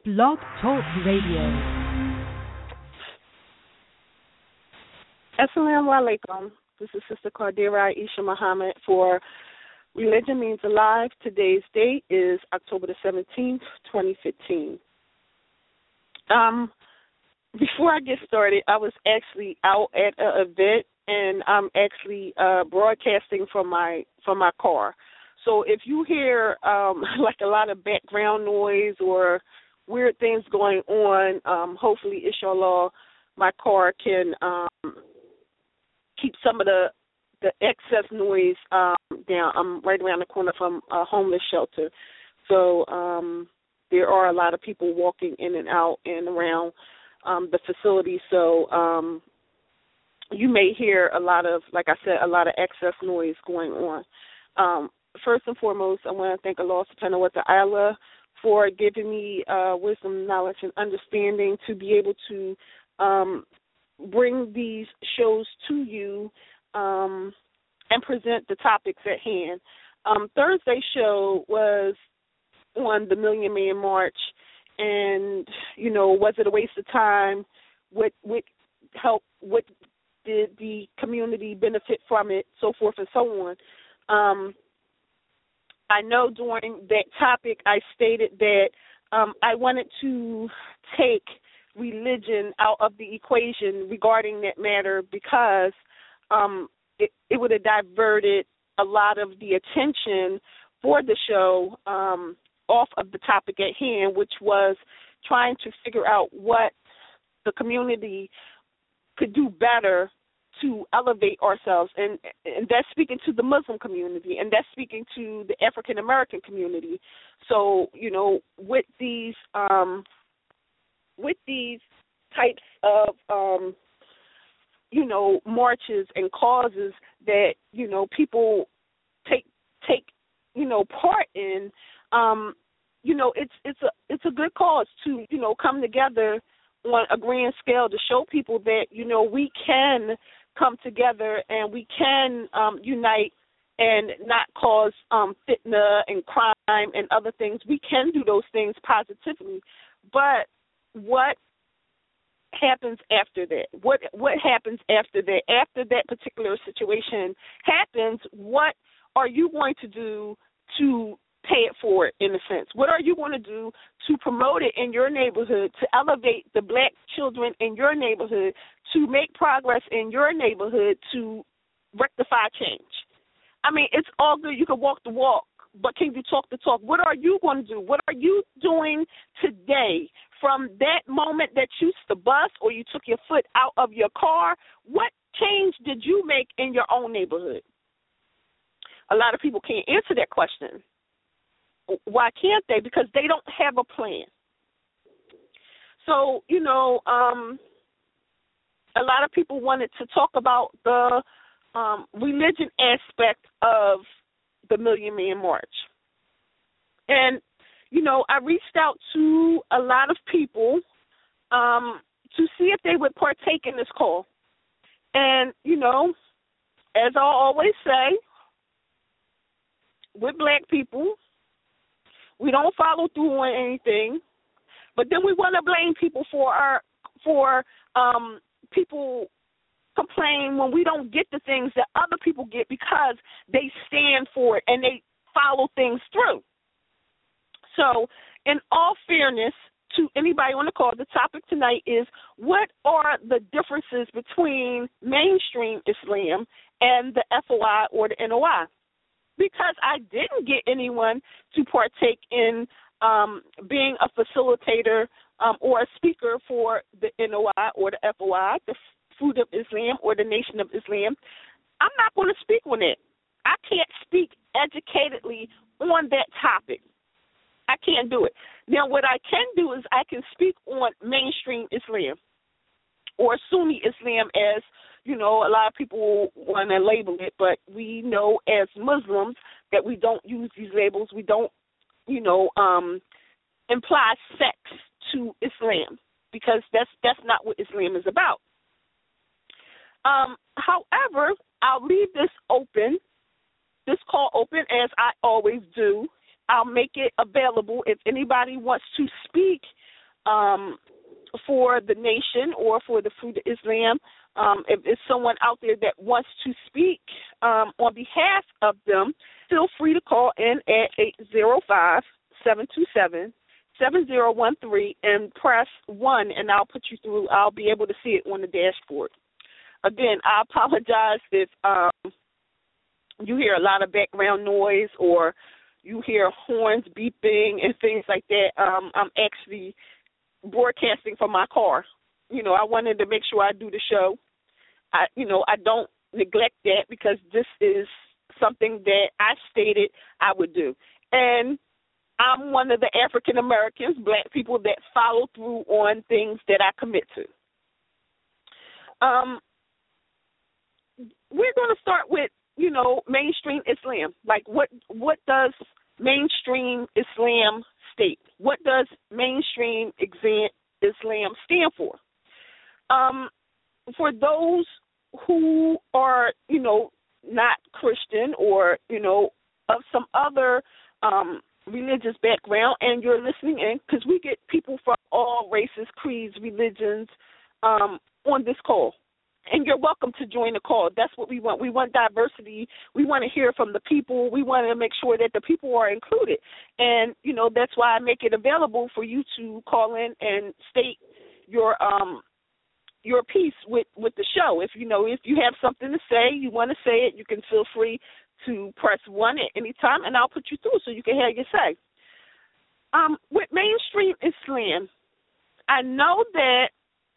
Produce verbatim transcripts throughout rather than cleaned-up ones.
Blog Talk Radio. Assalamu alaikum. This is Sister Qadira Aisha Muhammad for Religion Means Alive. Today's date is October the seventeenth, twenty fifteen. Um, before I get started, I was actually out at an event, and I'm actually uh, broadcasting from my from my car. So if you hear um, like a lot of background noise or weird things going on, um, hopefully, inshallah, my car can um, keep some of the the excess noise um, down. I'm right around the corner from a homeless shelter. So um, there are a lot of people walking in and out and around um, the facility. So um, you may hear a lot of, like I said, a lot of excess noise going on. Um, first and foremost, I want to thank Allah subhanahu wa ta'ala for giving me uh, wisdom, knowledge, and understanding to be able to um, bring these shows to you um, and present the topics at hand. Um, Thursday's show was on the Million Man March, and, you know, was it a waste of time? What, what help, what did the community benefit from it, so forth and so on. Um, I know during that topic I stated that um, I wanted to take religion out of the equation regarding that matter because um, it, it would have diverted a lot of the attention for the show um, off of the topic at hand, which was trying to figure out what the community could do better to elevate ourselves, and, and that's speaking to the Muslim community, and that's speaking to the African American community. So, you know, with these um, with these types of um, you know, marches and causes that, you know, people take take you know part in, um, you know, it's it's a it's a good cause to, you know, come together on a grand scale to show people that, you know, we can come together and we can um, unite and not cause um, fitna and crime and other things. We can do those things positively. But what happens after that? What what happens after that? After that particular situation happens, what are you going to do to pay it forward, in a sense? What are you going to do to promote it in your neighborhood, to elevate the black children in your neighborhood, to make progress in your neighborhood, to rectify change? I mean, it's all good. You can walk the walk, but can you talk the talk? What are you going to do? What are you doing today from that moment that you used to bus or you took your foot out of your car? What change did you make in your own neighborhood? A lot of people can't answer that question. Why can't they? Because they don't have a plan. So, you know, um, a lot of people wanted to talk about the um, religion aspect of the Million Man March. And, you know, I reached out to a lot of people um, to see if they would partake in this call. And, you know, as I always say, with black people, we don't follow through on anything, but then we want to blame people for our for um, people complain when we don't get the things that other people get because they stand for it and they follow things through. So, in all fairness to anybody on the call, the topic tonight is what are the differences between mainstream Islam and the F O I or the N O I? Because I didn't get anyone to partake in um, being a facilitator um, or a speaker for the N O I or the F O I, the Food of Islam or the Nation of Islam, I'm not going to speak on it. I can't speak educatedly on that topic. I can't do it. Now, what I can do is I can speak on mainstream Islam or Sunni Islam, as, you know, a lot of people want to label it, but we know as Muslims that we don't use these labels. We don't, you know, um, imply sex to Islam because that's that's not what Islam is about. Um, however, I'll leave this open, this call open, as I always do. I'll make it available if anybody wants to speak um, for the nation or for the Fruit of Islam. Um, if there's someone out there that wants to speak um, on behalf of them, feel free to call in at eight zero five, seven two seven, seven zero one three and press one, and I'll put you through. I'll be able to see it on the dashboard. Again, I apologize if um, you hear a lot of background noise or you hear horns beeping and things like that. Um, I'm actually broadcasting from my car. You know, I wanted to make sure I do the show. I, you know, I don't neglect that because this is something that I stated I would do. And I'm one of the African Americans, black people, that follow through on things that I commit to. Um, we're going to start with, you know, mainstream Islam. Like, what what does mainstream Islam state? What does mainstream Islam stand for? Um, for those who are, you know, not Christian or, you know, of some other um, religious background, and you're listening in, because we get people from all races, creeds, religions um, on this call. And you're welcome to join the call. That's what we want. We want diversity. We want to hear from the people. We want to make sure that the people are included. And, you know, that's why I make it available for you to call in and state your um your piece with, with the show. If, you know, if you have something to say, you want to say it, you can feel free to press one at any time, and I'll put you through so you can have your say. Um, with mainstream Islam, I know that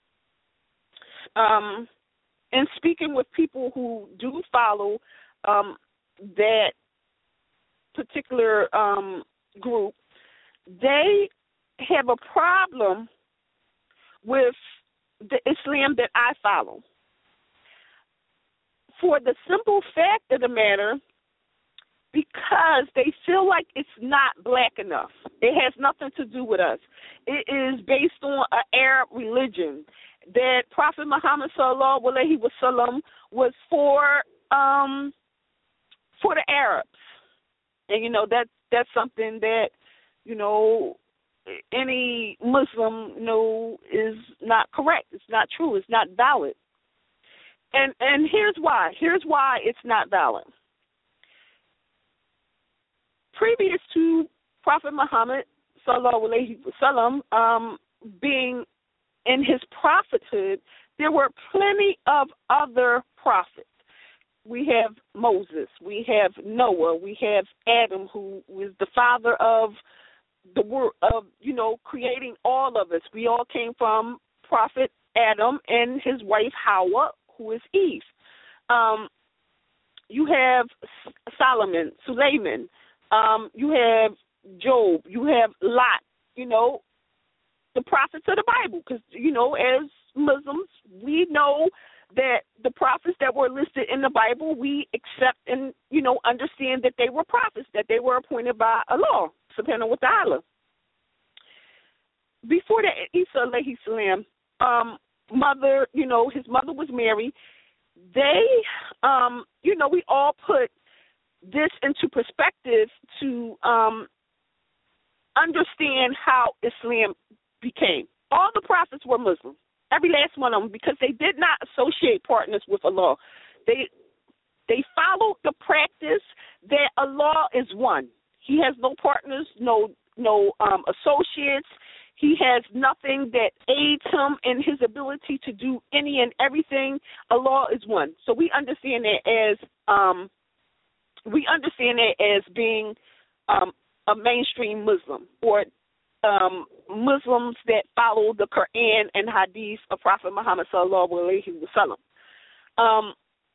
um, in speaking with people who do follow um, that particular um, group, they have a problem with the Islam that I follow. For the simple fact of the matter, because they feel like it's not black enough. It has nothing to do with us. It is based on an Arab religion that Prophet Muhammad sallallahu alaihi wasallam was for um, for the Arabs. And, you know, that that's something that, you know, any Muslim know is not correct. It's not true. It's not valid. And and here's why. Here's why it's not valid. Previous to Prophet Muhammad sallallahu alaihi wasallam um, being in his prophethood, there were plenty of other prophets. We have Moses. We have Noah. We have Adam, who was the father of the word of, you know, creating all of us. We all came from Prophet Adam and his wife Hawa, who is Eve. Um, you have Solomon, Suleiman. Um, you have Job. You have Lot. You know, the prophets of the Bible. Because, you know, as Muslims, we know that the prophets that were listed in the Bible, we accept and, you know, understand that they were prophets, that they were appointed by Allah, subhanahu wa ta'ala. Before that, Isa alayhi salam, um, mother, you know, his mother was Mary. They, um, you know, we all put this into perspective to um, understand how Islam became. All the prophets were Muslim, every last one of them, because they did not associate partners with Allah. They they followed the practice that Allah is one. He has no partners, no no um, associates. He has nothing that aids him in his ability to do any and everything. Allah is one. So we understand that as um, we understand that as being um, a mainstream Muslim, or um, Muslims that follow the Quran and Hadith of Prophet Muhammad sallallahu alaihi wasallam. Um,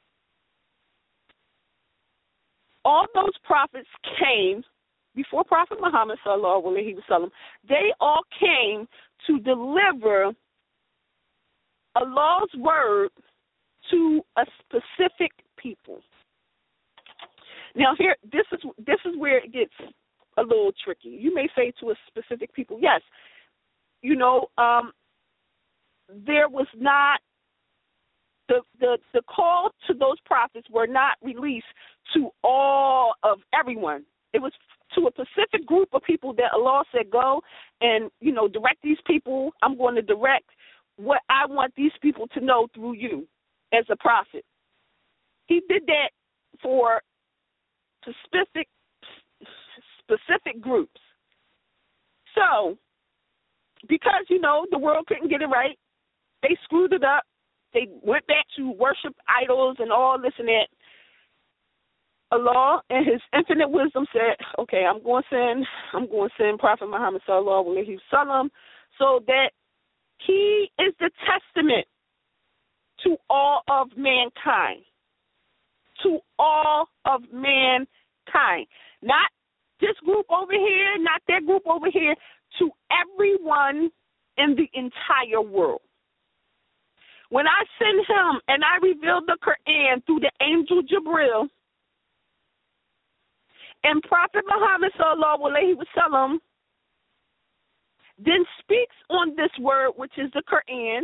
all those prophets came before Prophet Muhammad sallallahu alaihi wasallam. They all came to deliver Allah's word to a specific people. Now, here, this is this is where it gets a little tricky. You may say to a specific people, yes, you know, um, there was not the the the call to those prophets were not released to all of everyone. It was to a specific group of people that Allah said, go and, you know, direct these people. I'm going to direct what I want these people to know through you as a prophet. He did that for specific specific groups. So, because, you know, the world couldn't get it right, they screwed it up. They went back to worship idols and all this and that. Allah, in His infinite wisdom, said, okay, I'm going to send, I'm going to send Prophet Muhammad sallallahu alaihi wasallam so that he is the testament to all of mankind. To all of mankind. Not this group over here, not that group over here, to everyone in the entire world. When I send him and I reveal the Quran through the angel Jibril, and Prophet Muhammad sallallahu alaihi wasallam then speaks on this word, which is the Quran,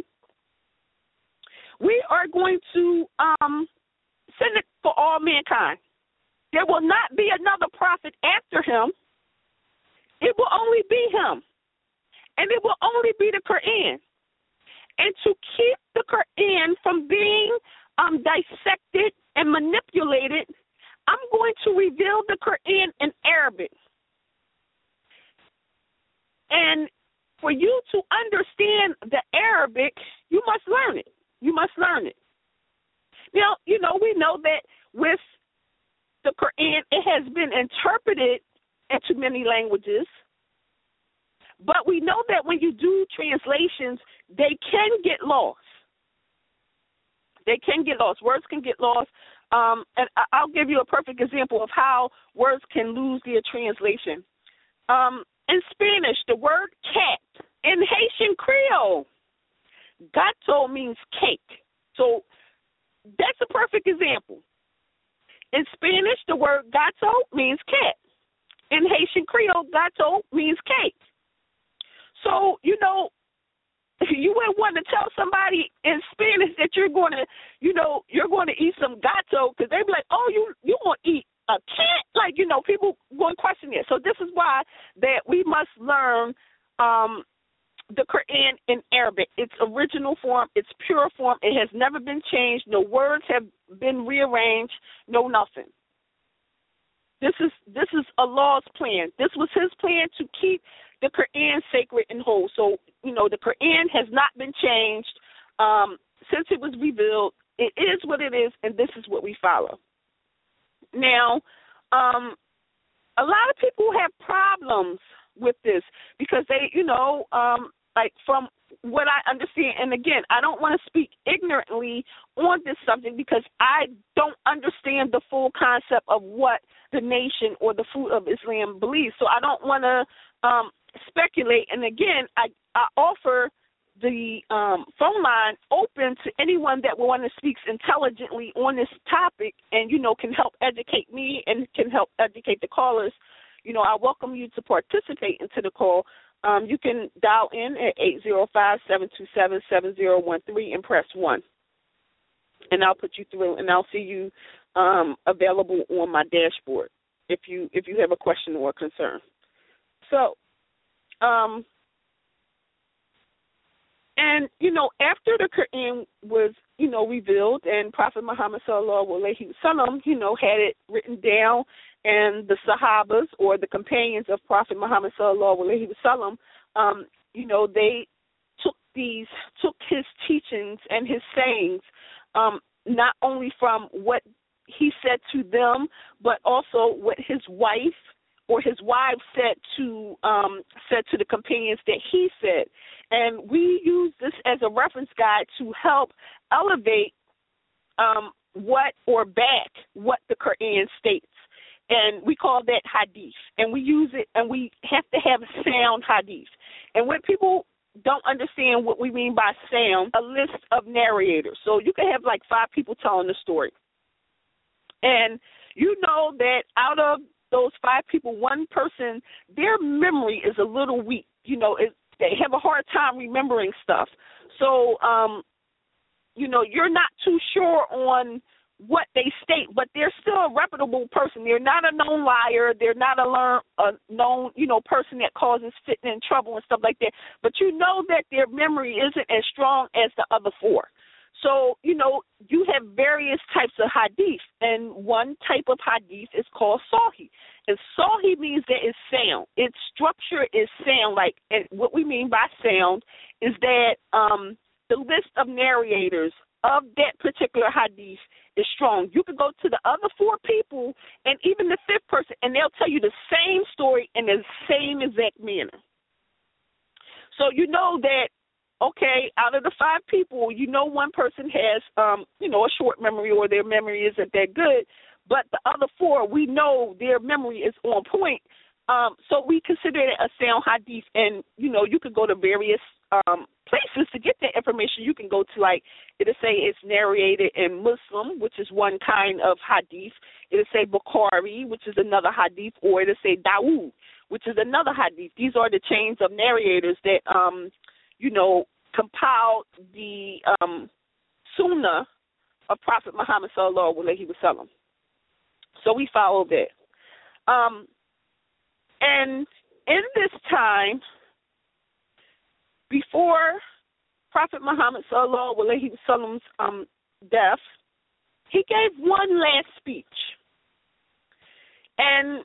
we are going to um, send it for all mankind. There will not be another prophet after him. It will only be him. And it will only be the Quran. And to keep the Quran from being um, dissected and manipulated, I'm going to reveal the Quran in Arabic. And for you to understand the Arabic, you must learn it. You must learn it. Now, you know, we know that with the Quran, it has been interpreted into many languages. But we know that when you do translations, they can get lost. They can get lost. Words can get lost. Um, and I'll give you a perfect example of how words can lose their translation. Um, in Spanish, the word cat. In Haitian Creole, gato means cake. So that's a perfect example. In Spanish, the word gato means cat. In Haitian Creole, gato means cake. So, you know, you wouldn't want to tell somebody in Spanish that you're going to, you know, you're going to eat some gato because they'd be like, oh, you you want to eat a cat? Like, you know, people going to question it. So this is why that we must learn um, the Quran in Arabic. Its original form, its pure form. It has never been changed. No words have been rearranged. No nothing. This is this is Allah's plan. This was His plan to keep the Quran sacred and whole. So, you know, the Quran has not been changed um, since it was revealed. It is what it is, and this is what we follow. Now, um, a lot of people have problems with this because they, you know, um, like from what I understand, and again, I don't want to speak ignorantly on this subject because I don't understand the full concept of what the nation or the Fruit of Islam believes. So I don't want to um, speculate. And again, I, I offer the um, phone line open to anyone that will want to speak intelligently on this topic and, you know, can help educate me and can help educate the callers. You know, I welcome you to participate into the call. Um, you can dial in at eight zero five, seven two seven, seven zero one three and press one. And I'll put you through, and I'll see you um, available on my dashboard if you if you have a question or a concern. So, um, and, you know, after the Quran was, you know, revealed and Prophet Muhammad sallallahu alaihi wasallam, you know, had it written down, and the Sahabas or the companions of Prophet Muhammad sallallahu alaihi wasallam, um, you know, they took these, took his teachings and his sayings, um, not only from what he said to them, but also what his wife or his wives said to um, said to the companions that he said. And we use this as a reference guide to help elevate um, what or back what the Quran states. And we call that hadith. And we use it, and we have to have sound hadith. And when people don't understand what we mean by sound, a list of narrators. So you can have like five people telling the story. And you know that out of those five people, one person, their memory is a little weak. You know, it, they have a hard time remembering stuff. So, um, you know, you're not too sure on what they state, but they're still a reputable person. They're not a known liar. They're not a, learn, a known, you know, person that causes fitna and trouble and stuff like that. But you know that their memory isn't as strong as the other four. So, you know, you have various types of hadith, and one type of hadith is called sahih. And sahih means that it's sound. Its structure is sound. Like, and what we mean by sound is that um, the list of narrators of that particular hadith is strong. You could go to the other four people and even the fifth person, and they'll tell you the same story in the same exact manner. So you know that, okay, out of the five people, you know one person has, um, you know, a short memory or their memory isn't that good, but the other four, we know their memory is on point. Um, so we consider it a sound hadith, and, you know, you could go to various um, places to get that information. You can go to, like, it'll say it's narrated in Muslim, which is one kind of hadith. It'll say Bukhari, which is another hadith, or it'll say Dawood, which is another hadith. These are the chains of narrators that, um, you know, compiled the um, sunnah of Prophet Muhammad sallallahu alaihi wasallam. So we follow that. Um, and in this time, before Prophet Muhammad sallallahu alaihi wasallam's um, death, he gave one last speech. And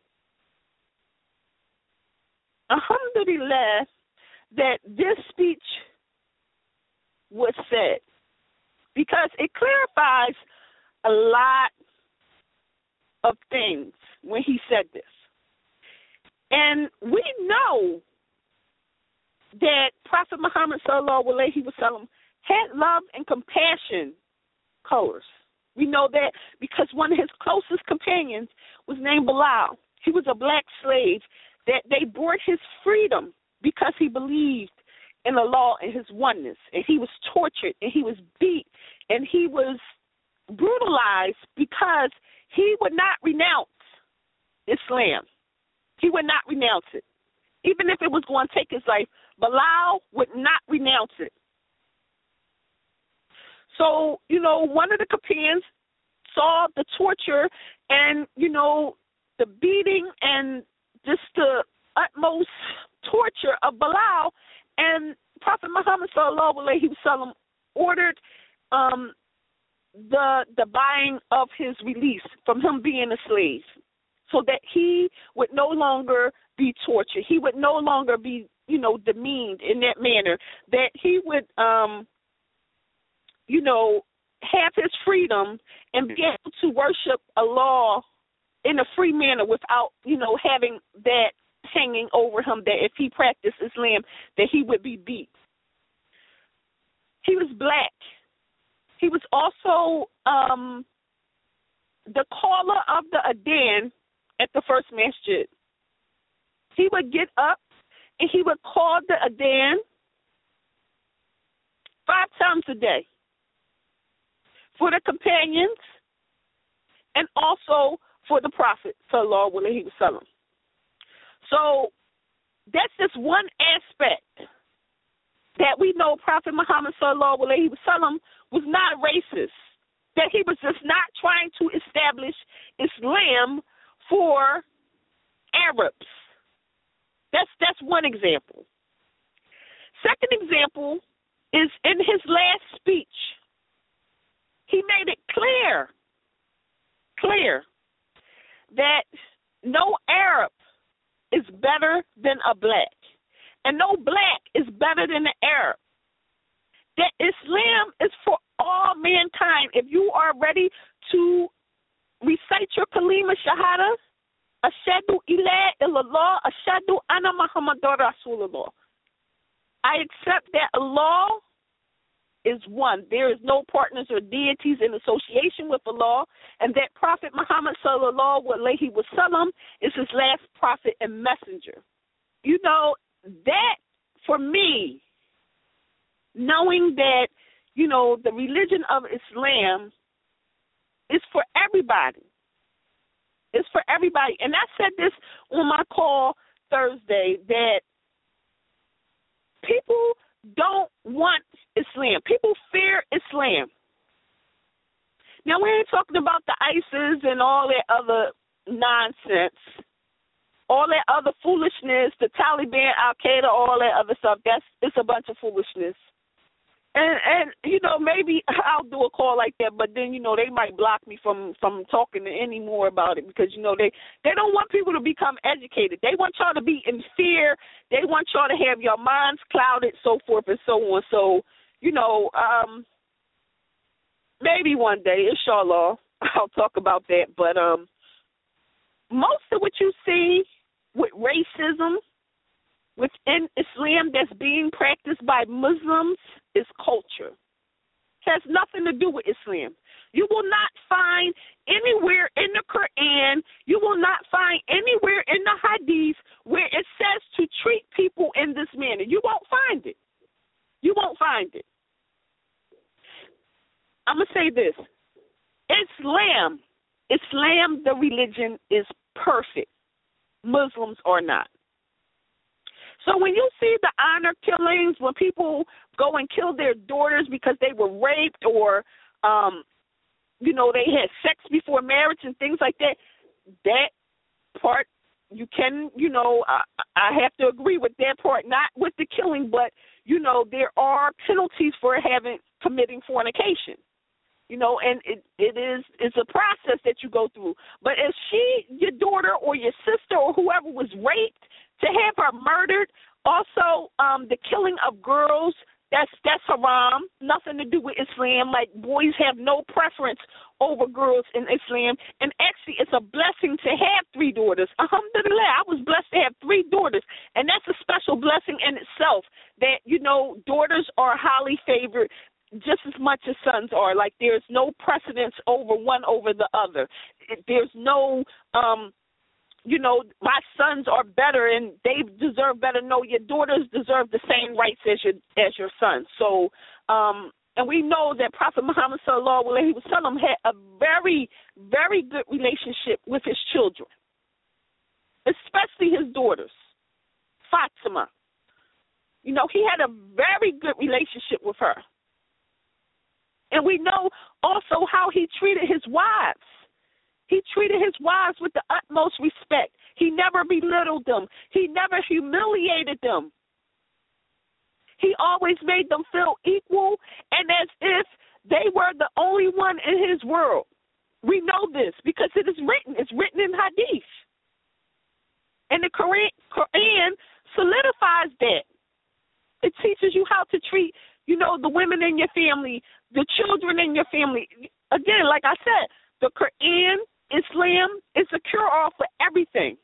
alhamdulillah that this speech was said, because it clarifies a lot of things when he said this. And we know that Prophet Muhammad sallallahu alaihi wasallam had love and compassion colors. We know that because one of his closest companions was named Bilal. He was a black slave that they brought his freedom because he believed in the law and his oneness. And he was tortured and he was beat and he was brutalized because he would not renounce Islam. He would not renounce it. Even if it was going to take his life, Bilal would not renounce it. So, you know, one of the companions saw the torture and, you know, the beating and just the utmost torture of Bilal, and Prophet Muhammad sallallahu alaihi wasallam ordered um, the the buying of his release from him being a slave, so that he would no longer be tortured. He would no longer be, you know, demeaned in that manner. That he would, um, you know, have his freedom and be able to worship Allah in a free manner without, you know, having that hanging over him that if he practiced Islam, that he would be beat. He was black. He was also um, the caller of the Adhan at the first masjid. He would get up and he would call the Adhan five times a day for the companions and also for the Prophet sallallahu alaihi wasallam. So that's just one aspect that we know Prophet Muhammad sallallahu alaihi wasallam was not racist, that he was just not trying to establish Islam for Arabs. That's that's one example. Second example is in his last speech. He made it clear, clear that no Arab is better than a black, and no black is better than an Arab. That Islam is for all mankind. If you are ready to recite your kalima shahada, ashadu ila illallah, ashadu anna Muhammadur Rasulullah, I accept that Allah is one. There is no partners or deities in association with Allah, and that Prophet Muhammad sallallahu alaihi wasallam is his last prophet and messenger. You know, that for me, knowing that, you know, the religion of Islam is for everybody. It's for everybody. And I said this on my call Thursday, that people don't want Islam. People fear Islam. Now, Now, we ain't talking about the ISIS and all that other nonsense, all that other foolishness, the Taliban, Al-Qaeda, all that other stuff. That's it's a bunch of foolishness. And, and you know, maybe I'll do a call like that, but then, you know, they might block me from, from talking any more about it because, you know, they, they don't want people to become educated. They want y'all to be in fear. They want y'all to have your minds clouded, so forth and so on. So, you know, um, maybe one day, inshallah, I'll talk about that. But um, most of what you see with racism within Islam that's being practiced by Muslims is culture. It has nothing to do with Islam. You will not find anywhere in the Quran, you will not find anywhere in the Hadith where it says to treat people in this manner. You won't find it. You won't find it. I'm going to say this. Islam, Islam, the religion, is perfect. Muslims are not. So when you see the honor killings, when people go and kill their daughters because they were raped or, um, you know, they had sex before marriage and things like that, that part you can, you know, I, I have to agree with that part, not with the killing, but, you know, there are penalties for having committing fornication. You know, and it, it is it's a process that you go through. But if she, your daughter or your sister or whoever was raped, to have her murdered, also um, the killing of girls, that's that's haram, nothing to do with Islam. Like, boys have no preference over girls in Islam. And actually, it's a blessing to have three daughters. Alhamdulillah, I was blessed to have three daughters. And that's a special blessing in itself that, you know, daughters are highly favored just as much as sons are. Like, there's no precedence over one over the other. There's no, um, you know, my sons are better and they deserve better. No, your daughters deserve the same rights as your as your sons. So, um, and we know that Prophet Muhammad sallallahu alaihi wasallam had a very, very good relationship with his children, especially his daughters, Fatima. You know, he had a very good relationship with her. And we know also how he treated his wives. He treated his wives with the utmost respect. He never belittled them. He never humiliated them. He always made them feel equal and as if they were the only one in his world. We know this because it is written. It's written in Hadith. And the Quran, Quran solidifies that. It teaches you how to treat, you know, the women in your family, the children in your family. Again, like I said, the Quran, Islam, is a cure-all for everything.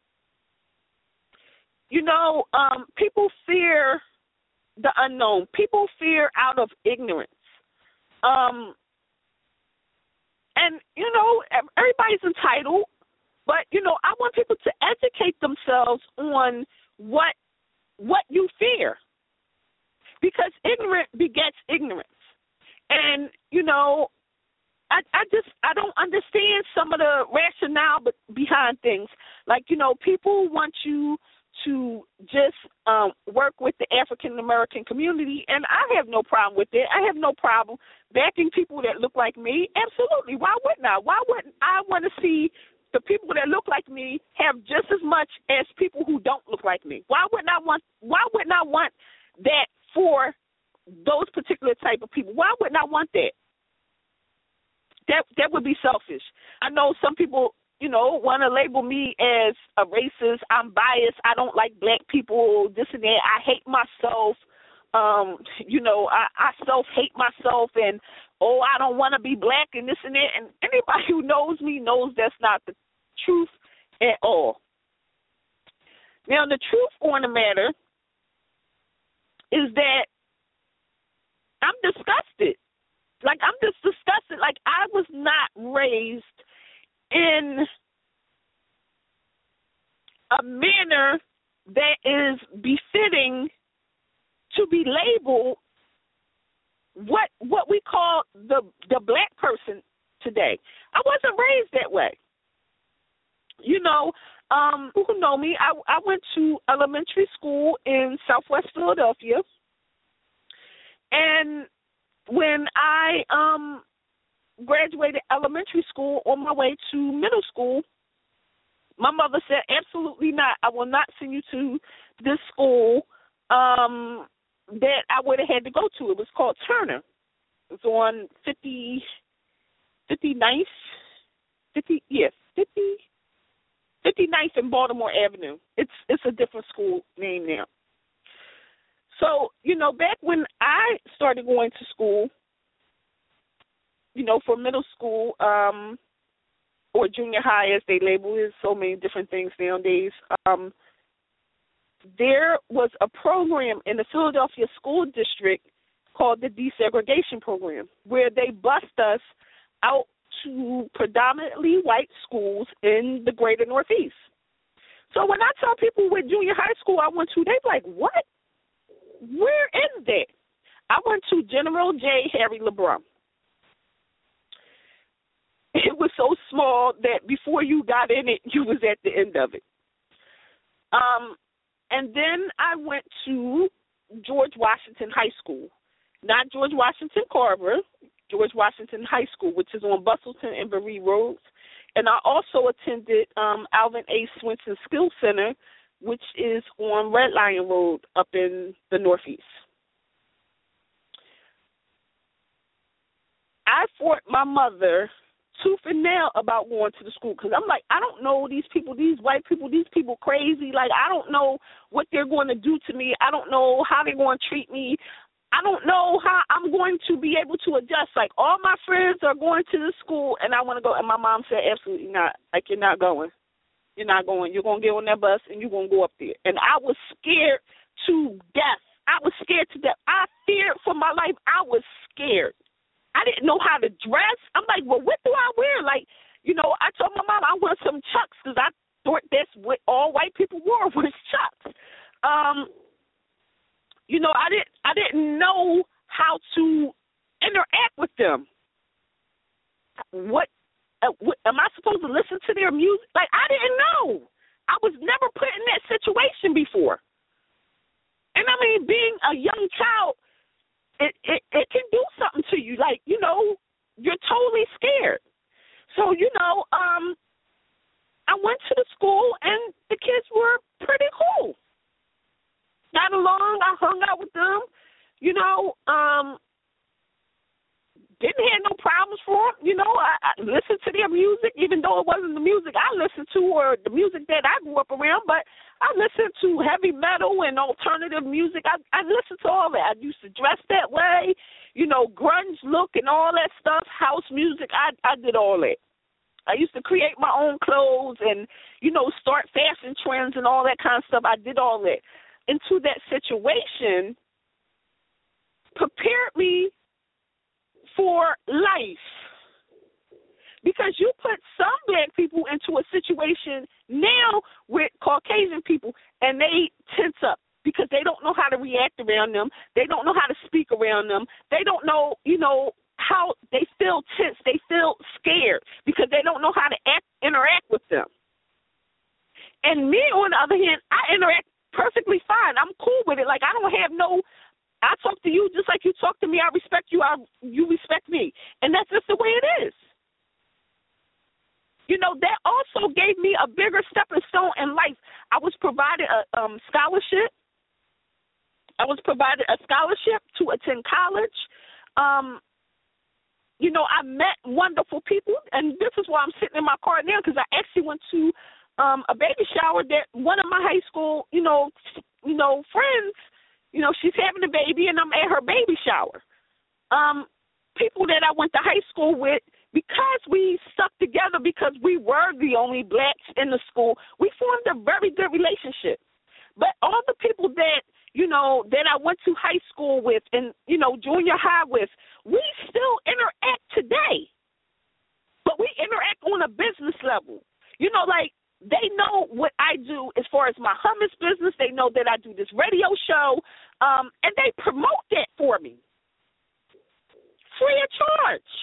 You know, um, people fear the unknown. People fear out of ignorance. Um, and, you know, everybody's entitled, but, you know, I want people to educate themselves on what what you fear. Because ignorant begets ignorance. And, you know, I, I just, I don't understand some of the rationale behind things. Like, you know, people want you to just um, work with the African-American community, and I have no problem with it. I have no problem backing people that look like me. Absolutely. Why wouldn't I? Why wouldn't I want to see the people that look like me have just as much as people who don't look like me? Why wouldn't I want, why wouldn't I want that for those particular type of people? Why wouldn't I want that? That that would be selfish. I know some people, you know, want to label me as a racist. I'm biased. I don't like black people, this and that. I hate myself. Um, you know, I, I self-hate myself and, oh, I don't want to be black and this and that. And anybody who knows me knows that's not the truth at all. Now, the truth on the matter is that I'm disgusted. Like, I'm just disgusted. Like, I was not raised in a manner that is befitting to be labeled what what we call the the black person today. I wasn't raised that way. You know, um, who know me, I, I went to elementary school in Southwest Philadelphia. And when I um, graduated elementary school on my way to middle school, my mother said, absolutely not. I will not send you to this school um, that I would have had to go to. It was called Turner. It was on fifty, fifty-ninth, fifty, yes, fifty, fifty-ninth and Baltimore Avenue. It's it's a different school name now. So, you know, back when I started going to school, you know, for middle school um, or junior high, as they label it, so many different things nowadays, um, there was a program in the Philadelphia School District called the Desegregation Program, where they bused us out to predominantly white schools in the greater Northeast. So when I tell people what junior high school I went to, they're like, what? Where is that? I went to General J. Harry LeBron. It was so small that before you got in it, you was at the end of it. Um, and then I went to George Washington High School. Not George Washington Carver, George Washington High School, which is on Bustleton and Berea Roads. And I also attended um, Alvin A. Swinson Skills Center, which is on Red Lion Road up in the Northeast. I fought my mother tooth and nail about going to the school because I'm like, I don't know these people, these white people, these people crazy. Like, I don't know what they're going to do to me. I don't know how they're going to treat me. I don't know how I'm going to be able to adjust. Like, all my friends are going to the school, and I want to go. And my mom said, absolutely not. Like, you're not going. You're not going. You're going to get on that bus, and you're going to go up there. And I was scared to death. I was scared to death. I feared for my life. I was scared. I didn't know how to dress. I'm like, well, what do I wear? Like, you know, I told my mom I want some Chucks because I thought that's what all white people wore was Chucks. Um, you know, I didn't, I didn't know how to interact with them. What, uh, what, am I supposed to listen to their music? Like, I didn't know. I was never put in that situation before. And, I mean, being a young child, It, it it can do something to you. Like, you know, you're totally scared. So, you know, um, I went to the school, and the kids were pretty cool. Got along. I hung out with them. You know, um, didn't have no problems for them. You know, I, I listened to their music, even though it wasn't the music I listened to or the music that I grew up around, but I listened to heavy metal and alternative music. I, I listened to all that. I used to dress that way, you know, grunge look and all that stuff, house music. I, I did all that. I used to create my own clothes and, you know, start fashion trends and all that kind of stuff. I did all that. Into that situation prepared me for life. Because you put some black people into a situation now with Caucasian people, and they tense up because they don't know how to react around them. They don't know how to speak around them. They don't know, you know, how they feel tense. They feel scared because they don't know how to act, interact with them. And me, on the other hand, I interact perfectly fine. I'm cool with it. Like, I don't have no, I talk to you just like you talk to me. I respect you. I, you respect me. And that's just the way it is. You know, that also gave me a bigger stepping stone in life. I was provided a um, scholarship. I was provided a scholarship to attend college. Um, you know, I met wonderful people, and this is why I'm sitting in my car now, because I actually went to um, a baby shower that one of my high school, you know, you know, friends, you know, she's having a baby, and I'm at her baby shower. Um, people that I went to high school with, because we stuck together, because we were the only blacks in the school, we formed a very good relationship. But all the people that, you know, that I went to high school with and, you know, junior high with, we still interact today. But we interact on a business level. You know, like, they know what I do as far as my hummus business. They know that I do this radio show, um, and they promote that for me free of charge.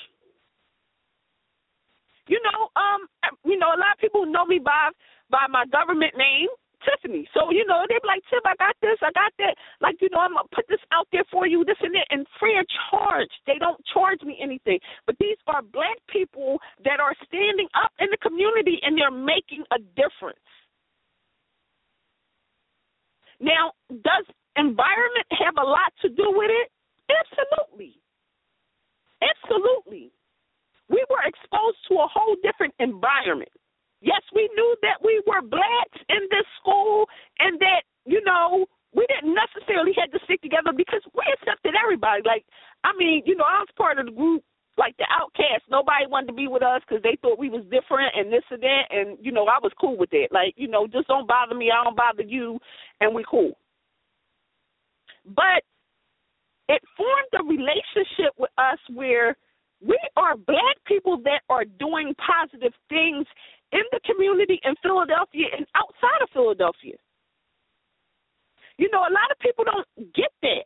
You know, um, you know, a lot of people know me by by my government name, Tiffany. So, you know, they be like, Tiff, I got this, I got that. Like, you know, I'm going to put this out there for you, this and that, and free of charge. They don't charge me anything. But these are black people that are standing up in the community, and they're making a difference. Now, does environment have a lot to do with it? Absolutely. Absolutely. We were exposed to a whole different environment. Yes, we knew that we were blacks in this school and that, you know, we didn't necessarily have to stick together because we accepted everybody. Like, I mean, you know, I was part of the group, like the outcasts. Nobody wanted to be with us because they thought we was different and this and that. And, you know, I was cool with that. Like, you know, just don't bother me. I don't bother you. And we cool. But it formed a relationship with us where we are black people that are doing positive things in the community in Philadelphia and outside of Philadelphia. You know, a lot of people don't get that.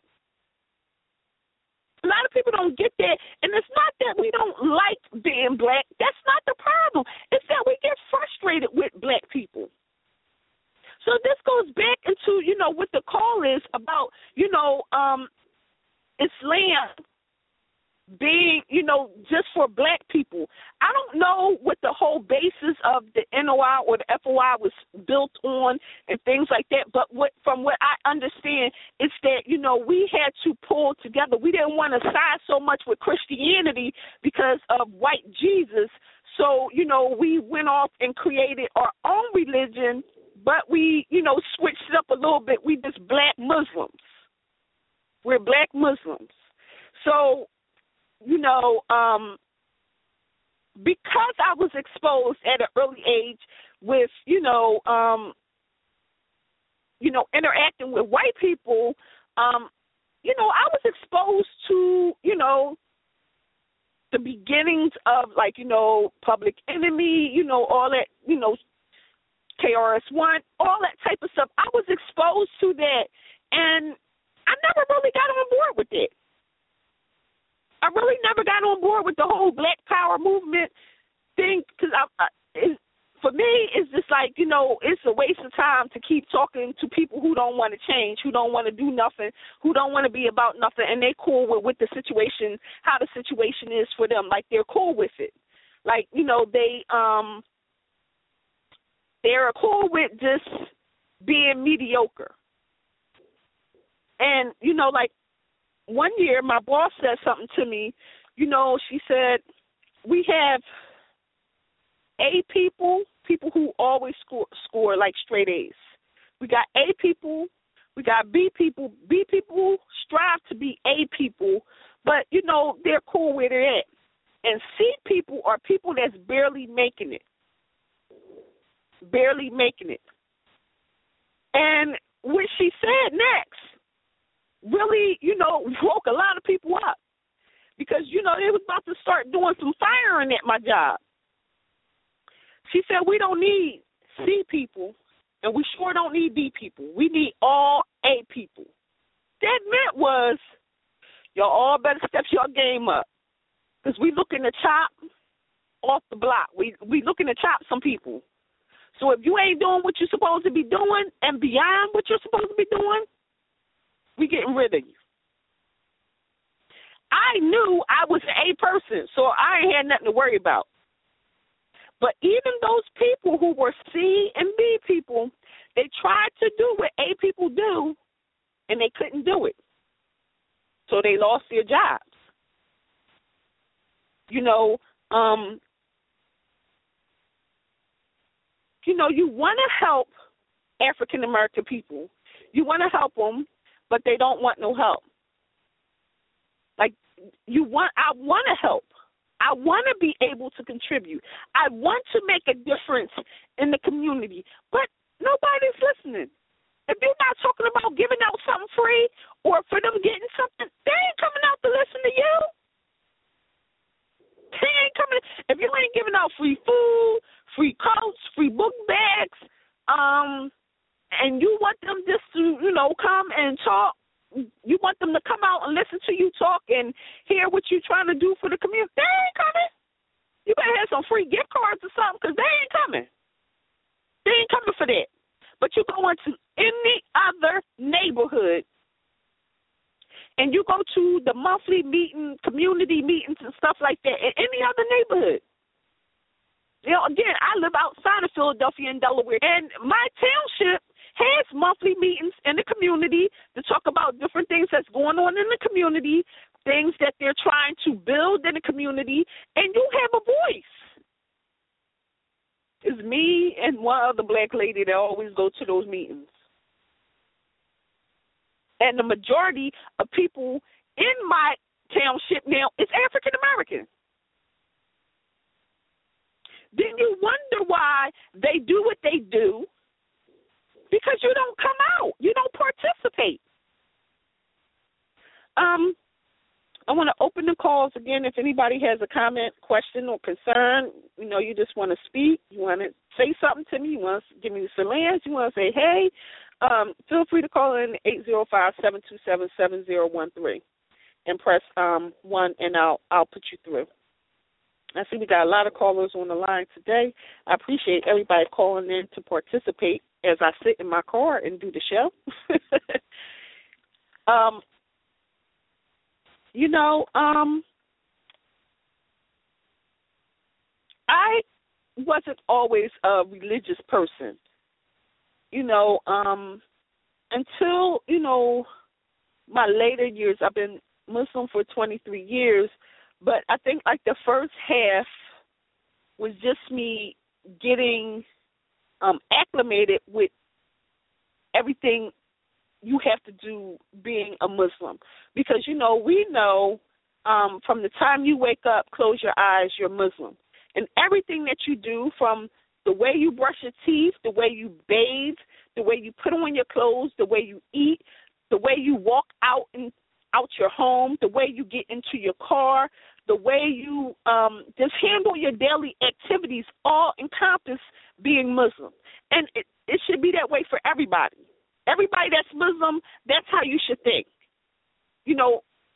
A lot of people don't get that. And it's not that we don't like being black. That's not the problem. It's that we get frustrated with black people. So this goes back into, you know, what the call is about, you know, um, Islam being, you know, just for black people. I don't know what the whole basis of the N O I or the F O I was built on and things like that, but what from what I understand is that, you know, we had to pull together. We didn't want to side so much with Christianity because of white Jesus, so, you know, we went off and created our own religion, but we, you know, switched it up a little bit. We just black Muslims. We're black Muslims. So, you know, um, because I was exposed at an early age with, you know, um, you know, interacting with white people, um, you know, I was exposed to, you know, the beginnings of, like, you know, Public Enemy, you know, all that, you know, K R S One, all that type of stuff. I was exposed to that, and I never really got on board with it. I really never got on board with the whole Black Power movement thing because I, I, it, for me, it's just like, you know, it's a waste of time to keep talking to people who don't want to change, who don't want to do nothing, who don't want to be about nothing, and they're cool with, with the situation, how the situation is for them. Like, they're cool with it. Like, you know, they, um, they're cool with just being mediocre. And, you know, like, one year, my boss said something to me. You know, she said, we have A people, people who always score, score like straight A's. We got A people, we got B people. B people strive to be A people, but, you know, they're cool where they're at. And C people are people that's barely making it, barely making it. And what she said next really, you know, woke a lot of people up because, you know, they was about to start doing some firing at my job. She said, we don't need C people, and we sure don't need B people. We need all A people. That meant was, y'all all better step your game up because we looking to chop off the block. We we looking to chop some people. So if you ain't doing what you're supposed to be doing and beyond what you're supposed to be doing, we getting rid of you. I knew I was an A person, so I ain't had nothing to worry about. But even those people who were C and B people, they tried to do what A people do, and they couldn't do it. So they lost their jobs. You know, um, you know, you want to help African American people. You want to help them, but they don't want no help. Like, you want, I want to help. I want to be able to contribute. I want to make a difference in the community, but nobody's listening. If you're not talking about giving out something free or for them getting something, they ain't coming out to listen to you. They ain't coming. If you ain't giving out free food, free coats, free book bags, um, and you want them just to, you know, come and talk, you want them to come out and listen to you talk and hear what you're trying to do for the community, they ain't coming. You better have some free gift cards or something because they ain't coming. They ain't coming for that. But you go into the monthly meeting, community meetings and stuff like that in any other neighborhood. You know, again, I live outside of Philadelphia in Delaware, and my township has monthly meetings in the community to talk about different things that's going on in the community, things that they're trying to build in the community, and you have a voice. It's me and one other black lady that always go to those meetings. And the majority of people in my township now is African American. Then you wonder why they do what they do, because you don't come out. You don't participate. Um, I want to open the calls again. If anybody has a comment, question, or concern, you know, you just want to speak, you want to say something to me, you want to give me the salams, you want to say, hey, um, feel free to call in eight zero five, seven two seven, seven zero one three and press um, one, and I'll, I'll put you through. I see we got a lot of callers on the line today. I appreciate everybody calling in to participate as I sit in my car and do the show. um, you know, um, I wasn't always a religious person, you know, um, until, you know, my later years. I've been Muslim for twenty-three years. But I think like the first half was just me getting um, acclimated with everything you have to do being a Muslim. Because, you know, we know um, from the time you wake up, close your eyes, you're Muslim. And everything that you do, from the way you brush your teeth, the way you bathe, the way you put on your clothes, the way you eat, the way you walk out and out your home, the way you get into your car, the way you um, just handle your daily activities, all encompass being Muslim. And it, it should be that way for everybody. Everybody that's Muslim, that's how you should think. You know,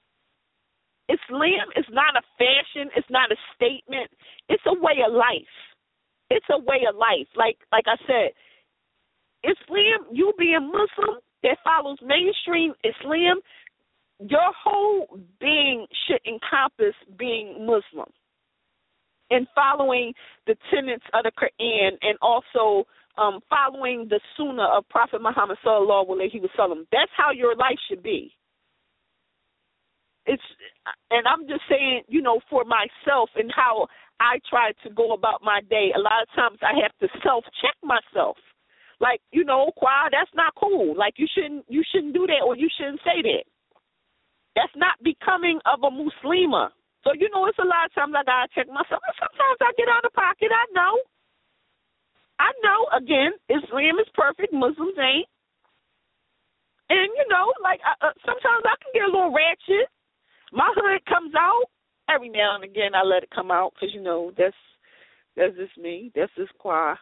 Islam is not a fashion. It's not a statement. It's a way of life. It's a way of life. Like, like I said, Islam, you being Muslim that follows mainstream Islam, your whole being should encompass being Muslim and following the tenets of the Quran, and also um, following the Sunnah of Prophet Muhammad sallallahu alaihi wasallam. That's how your life should be. It's, and I'm just saying, you know, for myself and how I try to go about my day. A lot of times I have to self-check myself. Like, you know, Qua, that's not cool. Like, you shouldn't, you shouldn't do that, or you shouldn't say that. That's not becoming of a Muslima. So, you know, it's a lot of times I got to check myself. Sometimes I get out of pocket. I know. I know, again, Islam is perfect. Muslims ain't. And, you know, like, I, uh, sometimes I can get a little ratchet. My hood comes out. Every now and again I let it come out because, you know, that's that's just me. That's just Qua.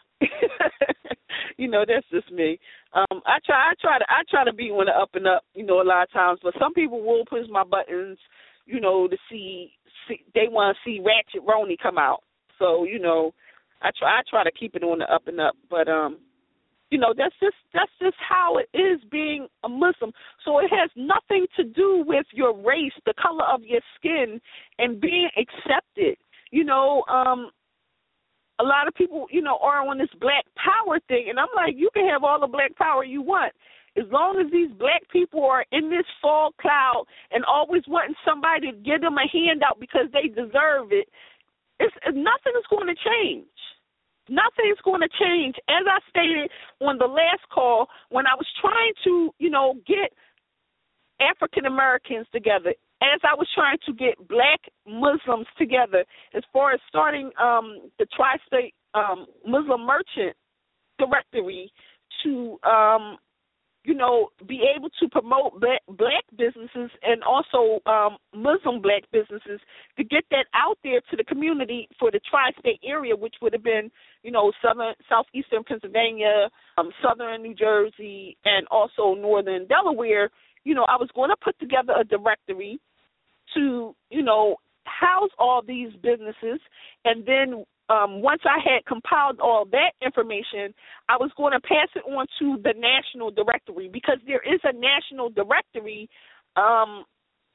You know, that's just me. Um, I try, I try to, I try to be on the up and up. You know, a lot of times, but some people will push my buttons. You know, to see, see they want to see Ratchet Roney come out. So, you know, I try, I try to keep it on the up and up. But um, you know, that's just that's just how it is being a Muslim. So it has nothing to do with your race, the color of your skin, and being accepted. You know, um. A lot of people, you know, are on this black power thing, and I'm like, you can have all the black power you want. As long as these black people are in this fog cloud and always wanting somebody to give them a handout because they deserve it, it's, nothing is going to change. Nothing is going to change. As I stated on the last call, when I was trying to, you know, get African Americans together, as I was trying to get black Muslims together, as far as starting um, the Tri-State um, Muslim Merchant Directory to, um, you know, be able to promote black, black businesses and also um, Muslim black businesses, to get that out there to the community for the Tri-State area, which would have been, you know, southern, southeastern Pennsylvania, um, southern New Jersey, and also northern Delaware. You know, I was going to put together a directory to, you know, house all these businesses, and then um, once I had compiled all that information, I was going to pass it on to the national directory, because there is a national directory um,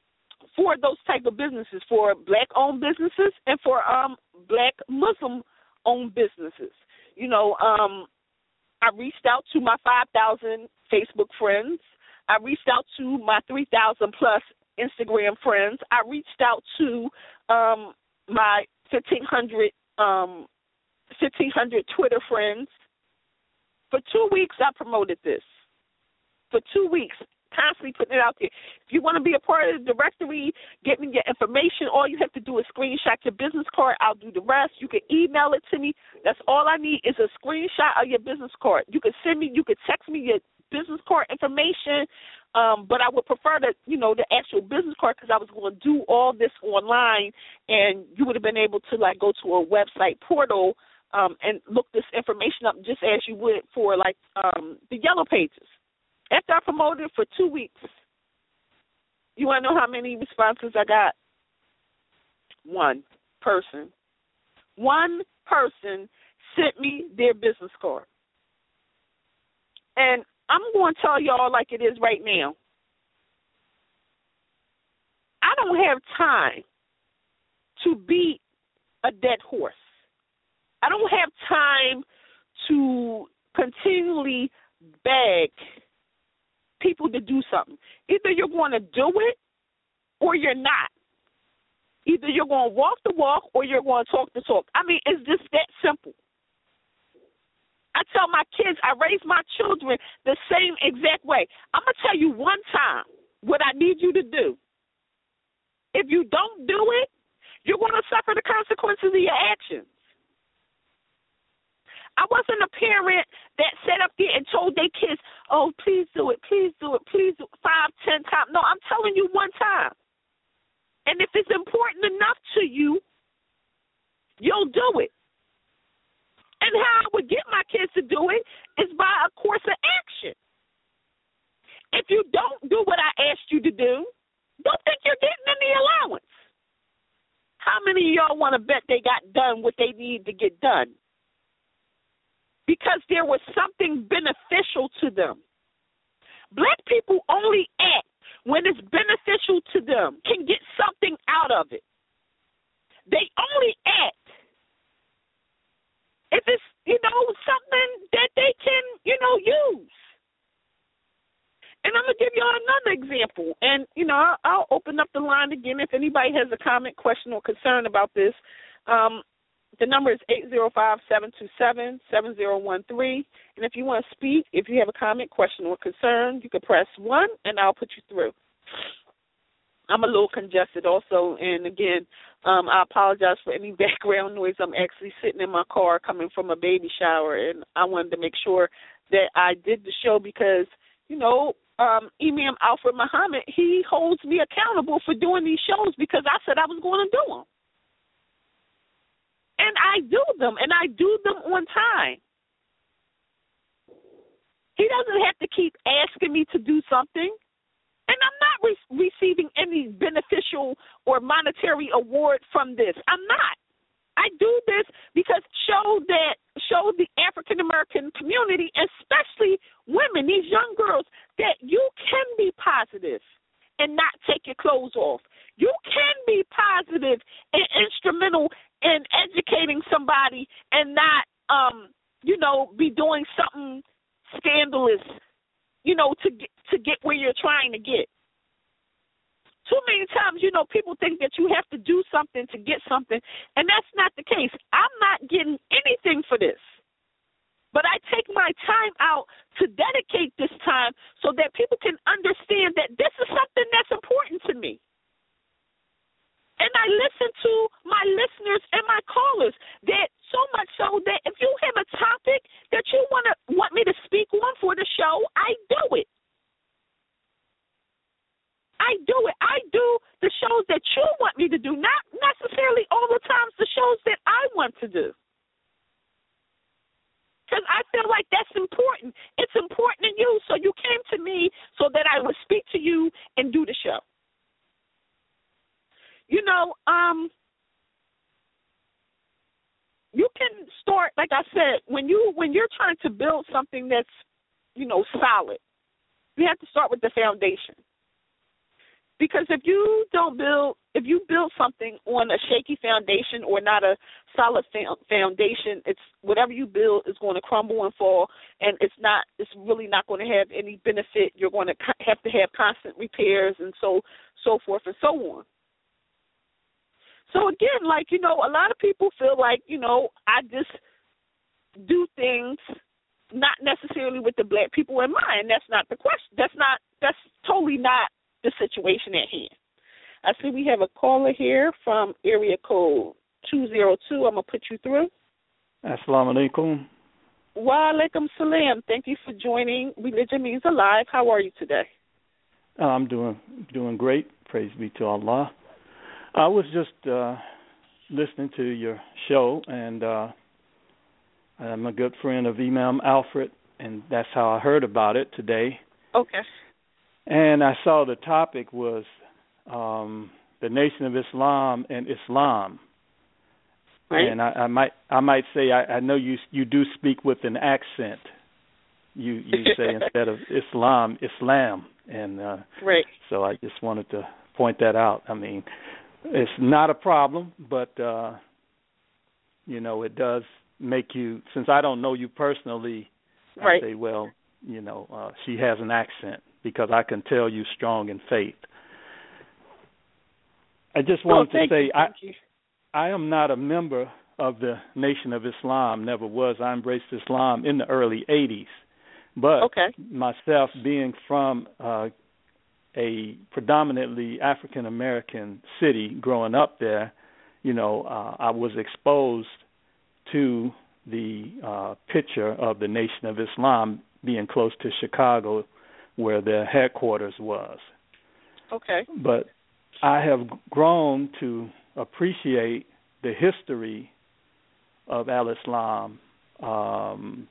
for those type of businesses, for black-owned businesses and for um, black Muslim-owned businesses. You know, um, I reached out to my five thousand Facebook friends. I reached out to my three thousand plus Instagram friends. I reached out to um, my fifteen hundred um, fifteen hundred Twitter friends. For two weeks, I promoted this. For two weeks, constantly putting it out there. If you want to be a part of the directory, get me your information. All you have to do is screenshot your business card. I'll do the rest. You can email it to me. That's all I need is a screenshot of your business card. You can send me, you can text me your business card information, um, but I would prefer that, you know, the actual business card because I was going to do all this online, and you would have been able to, like, go to a website portal um, and look this information up just as you would for, like, um, the Yellow Pages. After I promoted it for two weeks, you want to know how many responses I got? One person. One person sent me their business card. And I'm going to tell y'all like it is right now. I don't have time to beat a dead horse. I don't have time to continually beg people to do something. Either you're going to do it or you're not. Either you're going to walk the walk or you're going to talk the talk. I mean, it's just that simple. I tell my kids, I raise my children the same exact way. I'm going to tell you one time what I need you to do. If you don't do it, you're going to suffer the consequences of your actions. I wasn't a parent that sat up there and told their kids, oh, please do it, please do it, please do it, five, ten times. No, I'm telling you one time. And if it's important enough to you, you'll do it. And how I would get my kids to do it is by a course of action. If you don't do what I asked you to do, don't think you're getting any allowance. How many of y'all want to bet they got done what they need to get done? Because there was something beneficial to them. Black people only act when it's beneficial to them, can get something out of it. They only act if it's, you know, something that they can, you know, use. And I'm going to give y'all another example. And, you know, I'll, I'll open up the line again if anybody has a comment, question, or concern about this. Um, the number is eight zero five, seven two seven, seven zero one three. And if you want to speak, if you have a comment, question, or concern, you can press one, and I'll put you through. I'm a little congested also, and, again, um, I apologize for any background noise. I'm actually sitting in my car coming from a baby shower, and I wanted to make sure that I did the show because, you know, um, Imam Alfred Muhammad, he holds me accountable for doing these shows because I said I was going to do them. And I do them, and I do them on time. He doesn't have to keep asking me to do something. And I'm not re- receiving any beneficial or monetary award from this. I'm not. I do this because show that show the African American community, especially women, these young girls, that you can be positive and not take your clothes off. You can be positive and instrumental in educating somebody and not, um, you know, be doing something scandalous, you know, to get, to get where you're trying to get. Too many times, you know, people think that you have to do something to get something, and that's not the case. I'm not getting anything for this. But I take my time out to dedicate this time so that people can understand that this is something that's important to me. And I listen to my listeners and my callers that so much so that if you have a topic that you want to want me to speak on for the show, I do it. I do it. I do the shows that you want me to do, not necessarily all the times the shows that I want to do. Because I feel like that's important. It's important to you, so you came to me so that I would speak to you and do the show. You know, um, you can start, like I said, when you when you're trying to build something that's, you know, solid, you have to start with the foundation. because if you don't build, if you build something on a shaky foundation or not a solid foundation, it's whatever you build is going to crumble and fall, and it's not, it's really not going to have any benefit. You're going to have to have constant repairs and so so forth and so on. So again, like, you know, a lot of people feel like, you know, I just do things not necessarily with the black people in mind. That's not the question. That's not, that's totally not the situation at hand. I see we have a caller here from area code two zero two. I'm going to put you through. Assalamu alaikum. Wa alaikum salam. Thank you for joining Religion Means Alive. How are you today? Uh, I'm doing doing great. Praise be to Allah. I was just uh, listening to your show, and uh, I'm a good friend of Imam Alfred, and that's how I heard about it today. Okay. And I saw the topic was um, the Nation of Islam and Islam. Right. And I, I might I might say I, I know you you do speak with an accent. You you say instead of Islam, Islam, and uh, right. So I just wanted to point that out. I mean, it's not a problem, but uh, you know, it does make you. Since I don't know you personally, right. I say, well, you know, uh, she has an accent because I can tell you strong in faith. I just wanted oh, to say you, I. You. I am not a member of the Nation of Islam, never was. I embraced Islam in the early eighties. But okay. myself being from uh, a predominantly African-American city, growing up there, you know, uh, I was exposed to the uh, picture of the Nation of Islam being close to Chicago, where their headquarters was. Okay. But I have grown to appreciate the history of Al-Islam um,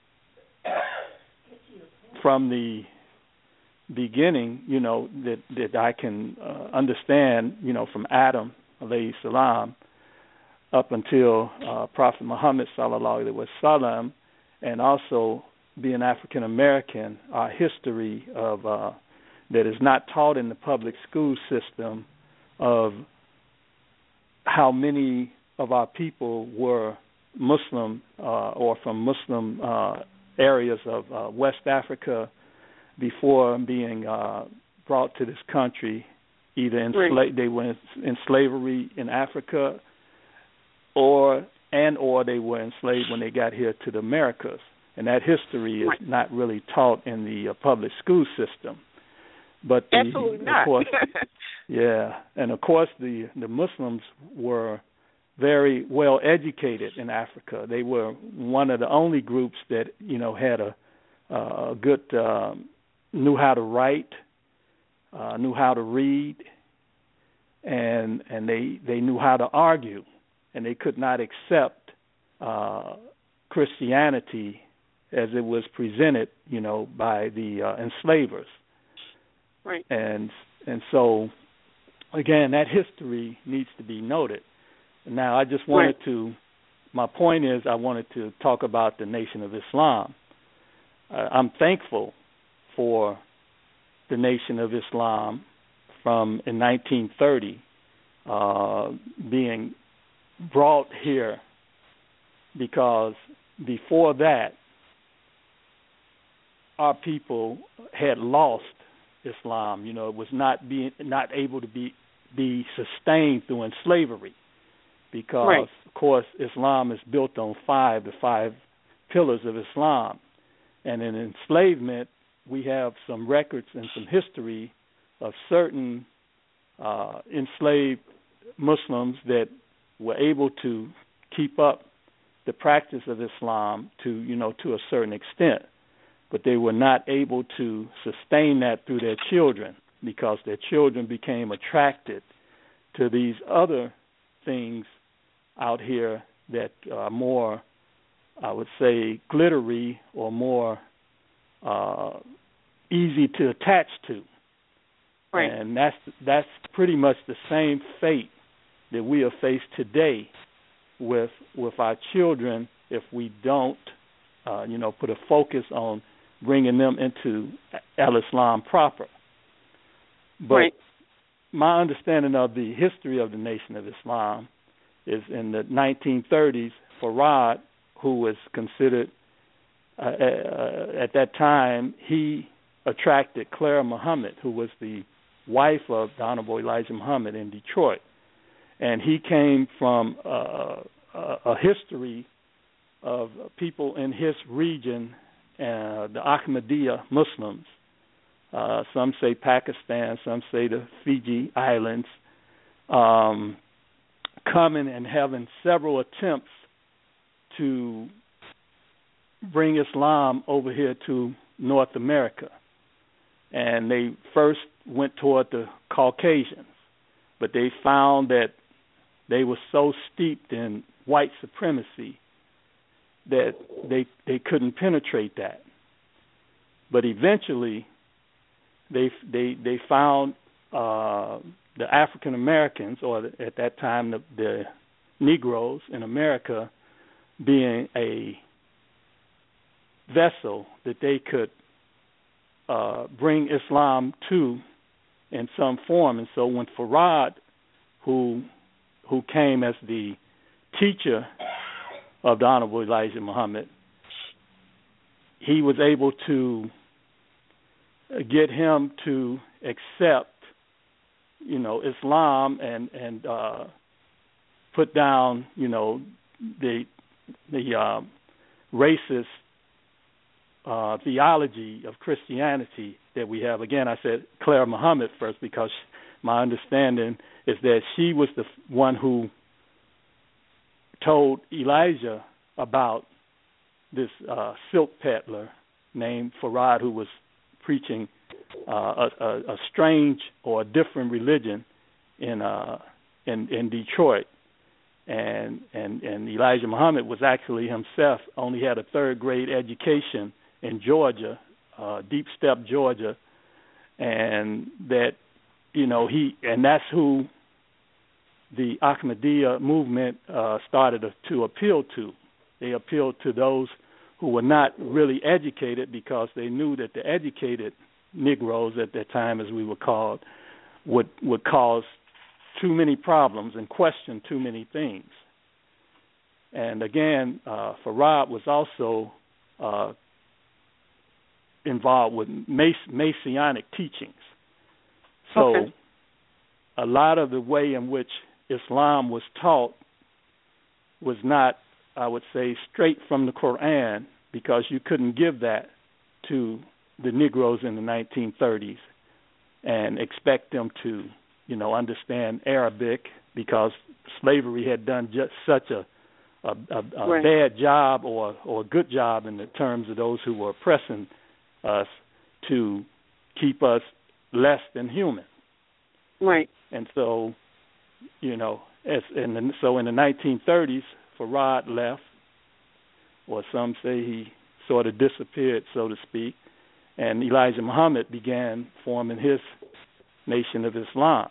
from the beginning, you know, that, that I can uh, understand, you know, from Adam, alayhi salam, up until uh, Prophet Muhammad, sallallahu alaihi wasallam, and also being African American, our history of uh, that is not taught in the public school system of how many of our people were Muslim uh, or from Muslim uh, areas of uh, West Africa before being uh, brought to this country, either in right. sla- they were in, in slavery in Africa, or and or they were enslaved when they got here to the Americas, and that history is right. not really taught in the uh, public school system. But the, absolutely not. Of course, yeah, and of course the the Muslims were very well educated in Africa. They were one of the only groups that you know had a, a good um, knew how to write, uh, knew how to read, and and they they knew how to argue, and they could not accept uh, Christianity as it was presented, you know, by the uh, enslavers. Right. And and so, again, that history needs to be noted. Now, I just wanted right. to, my point is I wanted to talk about the Nation of Islam. Uh, I'm thankful for the Nation of Islam from in nineteen thirty uh, being brought here, because before that, our people had lost Islam. You know, it was not being not able to be be sustained through slavery, because right. of course Islam is built on five the five pillars of Islam, and in enslavement we have some records and some history of certain uh, enslaved Muslims that were able to keep up the practice of Islam to you know to a certain extent. But they were not able to sustain that through their children, because their children became attracted to these other things out here that are more, I would say, glittery or more uh, easy to attach to. Right. And that's that's pretty much the same fate that we are faced today with with our children if we don't, uh, you know, put a focus on bringing them into Al-Islam proper. But right. my understanding of the history of the Nation of Islam is in the nineteen thirties, Farad, who was considered, uh, uh, at that time, he attracted Clara Muhammad, who was the wife of the Honorable Elijah Muhammad in Detroit. And he came from uh, a, a history of people in his region, uh, the Ahmadiyya Muslims. Uh, some say Pakistan, some say the Fiji Islands, um, coming and having several attempts to bring Islam over here to North America. And they first went toward the Caucasians, but they found that they were so steeped in white supremacy that they they couldn't penetrate that. But eventually, they they they found uh, the African Americans, or the, at that time the, the Negroes in America, being a vessel that they could uh, bring Islam to in some form. And so when Farad, who who came as the teacher of the Honorable Elijah Muhammad, he was able to get him to accept, you know, Islam and and uh, put down, you know, the the uh, racist uh, theology of Christianity that we have. Again, I said Clara Muhammad first because my understanding is that she was the one who told Elijah about this uh, silk peddler named Farad, who was preaching uh, a, a, a strange or a different religion in uh, in, in Detroit, and and and Elijah Muhammad was actually himself only had a third grade education in Georgia, uh, Deep Step, Georgia, and that you know he and that's who the Ahmadiyya movement uh, started to appeal to. They appealed to those who were not really educated because they knew that the educated Negroes at that time, as we were called, would would cause too many problems and question too many things. And again, uh, Farad was also uh, involved with Masonic teachings. So okay. a lot of the way in which Islam was taught was not, I would say, straight from the Quran, because you couldn't give that to the Negroes in the nineteen thirties and expect them to, you know, understand Arabic, because slavery had done just such a a, a, a right. bad job or or a good job in the terms of those who were oppressing us to keep us less than human. Right. And so, you know, as in the, so in the nineteen thirties, Farad left, or some say he sort of disappeared, so to speak, and Elijah Muhammad began forming his Nation of Islam.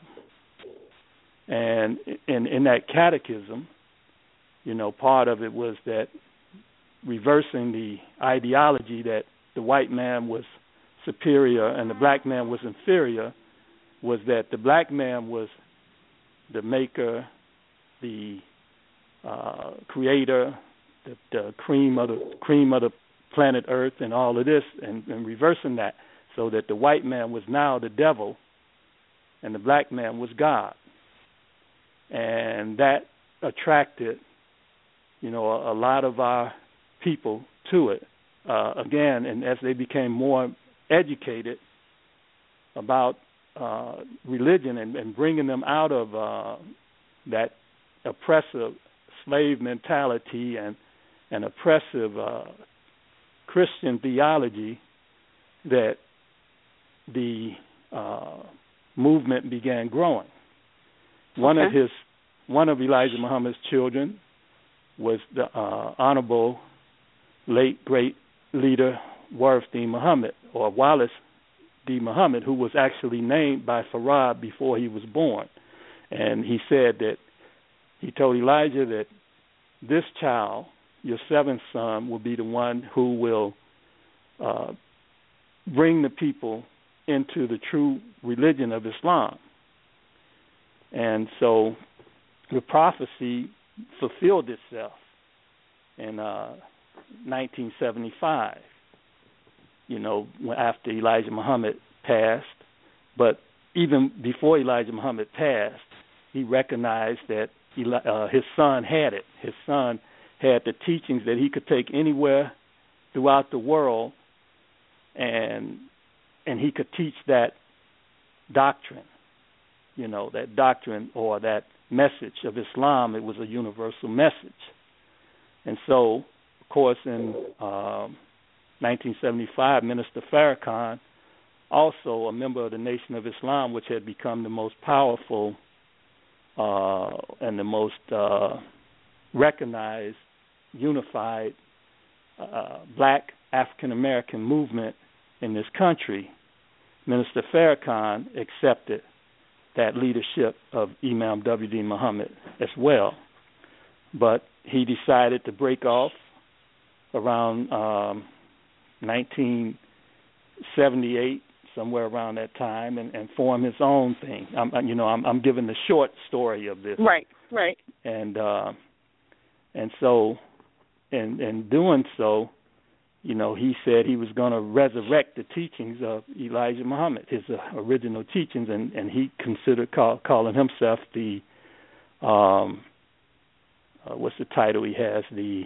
And in, in that catechism, you know, part of it was that reversing the ideology that the white man was superior and the black man was inferior, was that the black man was the maker, the uh, creator, the, the cream of the cream of the planet Earth, and all of this, and, and reversing that, so that the white man was now the devil, and the black man was God, and that attracted, you know, a, a lot of our people to it. Uh, again, and as they became more educated about uh, religion and, and bringing them out of uh, that oppressive slave mentality and and oppressive uh, Christian theology, that the uh, movement began growing. One okay. of his, one of Elijah Muhammad's children was the uh, Honorable late great leader Warith D. Muhammad, or Wallace D. Muhammad, who was actually named by Farad before he was born. And he said that he told Elijah that this child, your seventh son, will be the one who will uh, bring the people into the true religion of Islam. And so the prophecy fulfilled itself in uh, nineteen seventy-five, you know, after Elijah Muhammad passed. But even before Elijah Muhammad passed, he recognized that Eli- uh, his son had it. His son had the teachings that he could take anywhere throughout the world, and and he could teach that doctrine, you know, that doctrine or that message of Islam. It was a universal message. And so, of course, in um, nineteen seventy-five, Minister Farrakhan, also a member of the Nation of Islam, which had become the most powerful uh, and the most uh, recognized, unified uh, black African-American movement in this country, Minister Farrakhan accepted that leadership of Imam W D Muhammad as well. But he decided to break off around um, nineteen seventy-eight, somewhere around that time, and, and form his own thing. I'm, you know, I'm, I'm giving the short story of this. Right, right. And uh, and so, in in doing so, you know, he said he was going to resurrect the teachings of Elijah Muhammad, his uh, original teachings, and, and he considered call, calling himself the, um, uh, what's the title he has, the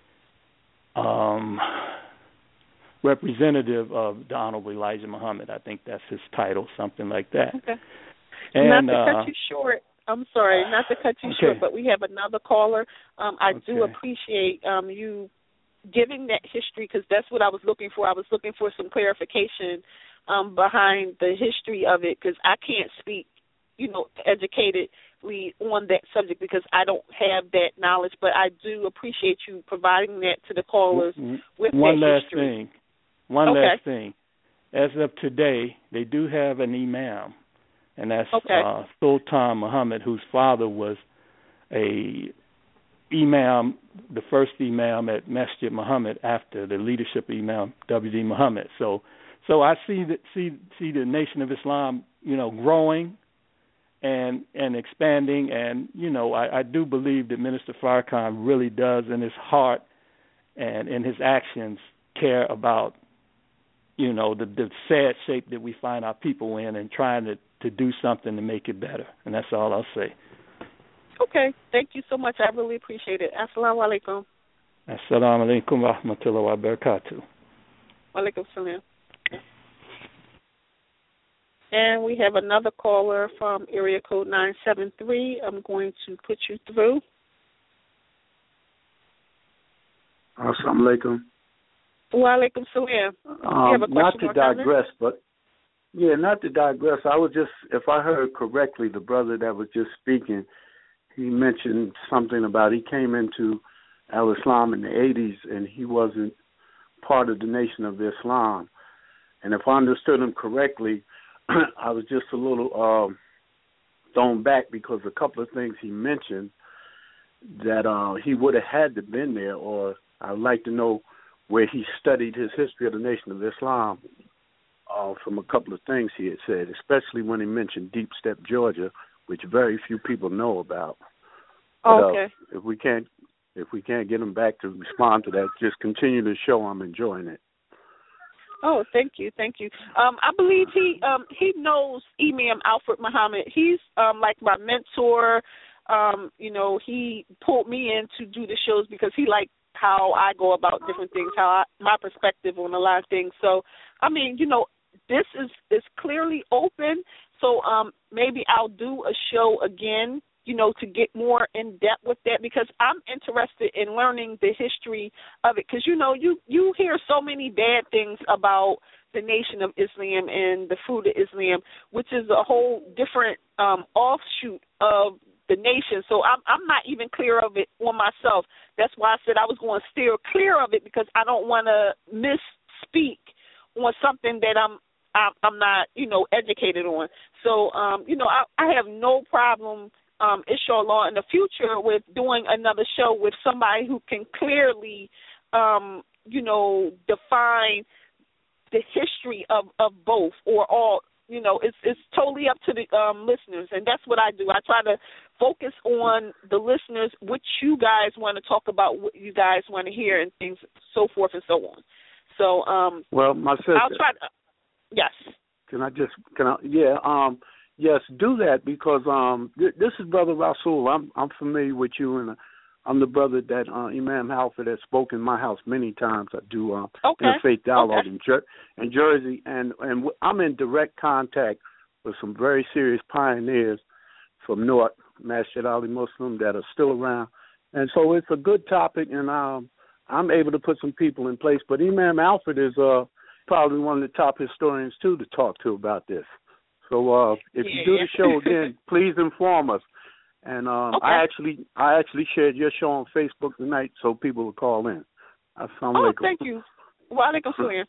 um, representative of the Honorable Elijah Muhammad. I think that's his title, something like that. Okay. And, not to uh, cut you short, I'm sorry, not to cut you okay. short, but we have another caller. Um, I okay. do appreciate um, you giving that history, because that's what I was looking for. I was looking for some clarification um, behind the history of it, because I can't speak, you know, educatedly on that subject because I don't have that knowledge, but I do appreciate you providing that to the callers with One that last history. thing. One okay. last thing. As of today, they do have an imam, and that's okay. uh, Sultan Muhammad, whose father was a imam, the first imam at Masjid Muhammad after the leadership of Imam W D Muhammad. So, so I see that see see the Nation of Islam, you know, growing and and expanding, and you know, I, I do believe that Minister Farrakhan really does, in his heart and in his actions, care about, you know, the, the sad shape that we find our people in, and trying to, to do something to make it better. And that's all I'll say. Okay. Thank you so much. I really appreciate it. Assalamu alaikum. Assalamu alaikum wa rahmatullahi wa barakatuh. Wa alaikum salam. And we have another caller from area code nine seven three. I'm going to put you through. Assalamu alaikum. Wa alaikum salam. Um, not to digress, but yeah, not to digress. I was just, if I heard correctly, the brother that was just speaking, he mentioned something about he came into Al-Islam in the eighties and he wasn't part of the Nation of Islam. And if I understood him correctly, I was just a little um, thrown back because a couple of things he mentioned that uh, he would have had to been there, or I'd like to know where he studied his history of the Nation of Islam uh, from a couple of things he had said, especially when he mentioned Deep Step, Georgia, which very few people know about. But, okay. Uh, if we can't, if we can't get him back to respond to that, just continue the show. I'm enjoying it. Oh, thank you, thank you. Um, I believe he um, he knows Imam Alfred Muhammad. He's um, like my mentor. Um, you know, he pulled me in to do the shows because he liked how I go about different things, how I, my perspective on a lot of things. So, I mean, you know, this is is clearly open. So um, maybe I'll do a show again, you know, to get more in depth with that, because I'm interested in learning the history of it. Because, you know, you, you hear so many bad things about the Nation of Islam and the Fruit of Islam, which is a whole different um, offshoot of the nation. So I'm, I'm not even clear of it on myself. That's why I said I was going to steer clear of it, because I don't want to misspeak on something that I'm I'm not, you know, educated on. So, um, you know, I, I have no problem, um, inshallah, in the future with doing another show with somebody who can clearly, um, you know, define the history of, of both or all you know, it's it's totally up to the um, listeners, and that's what I do. I try to focus on the listeners, what you guys want to talk about, what you guys want to hear, and things, so forth and so on. So, um, well, my sister, I'll try to, yes. Can I just, can I, yeah, um, yes, do that because um, th- this is Brother Rasul. I'm I'm familiar with you, and I'm the brother that uh, Imam Halford has spoken in my house many times. I do uh, okay. interfaith dialogue okay. in, Jer- in Jersey, and and w- I'm in direct contact with some very serious pioneers from North, Masjid Ali Muslim, that are still around, and so it's a good topic, and um, I'm able to put some people in place. But Imam Halford is uh, probably one of the top historians too to talk to about this. So uh, if yeah, you do yeah. the show again, please inform us. And um, okay. I actually, I actually shared your show on Facebook tonight, so people will call in. Assalamu oh, alaikum. thank you. Wa alaikum salam.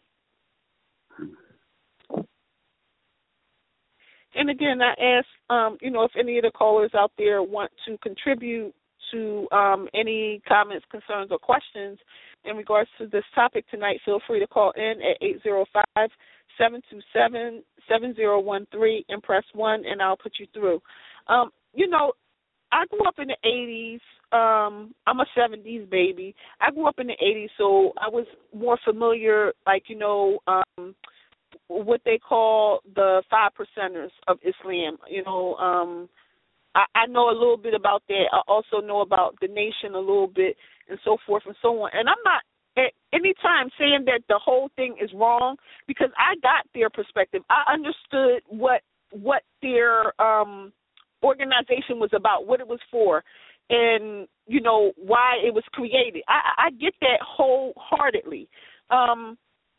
And again, I ask, um, you know, if any of the callers out there want to contribute to um, any comments, concerns, or questions in regards to this topic tonight, feel free to call in at eight zero five, seven two seven, seven zero one three and press one, and I'll put you through. Um, you know, I grew up in the eighties. Um, I'm a seventies baby. I grew up in the eighties, so I was more familiar, like, you know, um, what they call the five percenters of Islam. You know, um, I, I know a little bit about that. I also know about the nation a little bit and so forth and so on. And I'm not at any time saying that the whole thing is wrong because I got their perspective. I understood what what their um, organization was about, what it was for, and, you know, why it was created. I, I get that wholeheartedly. Um,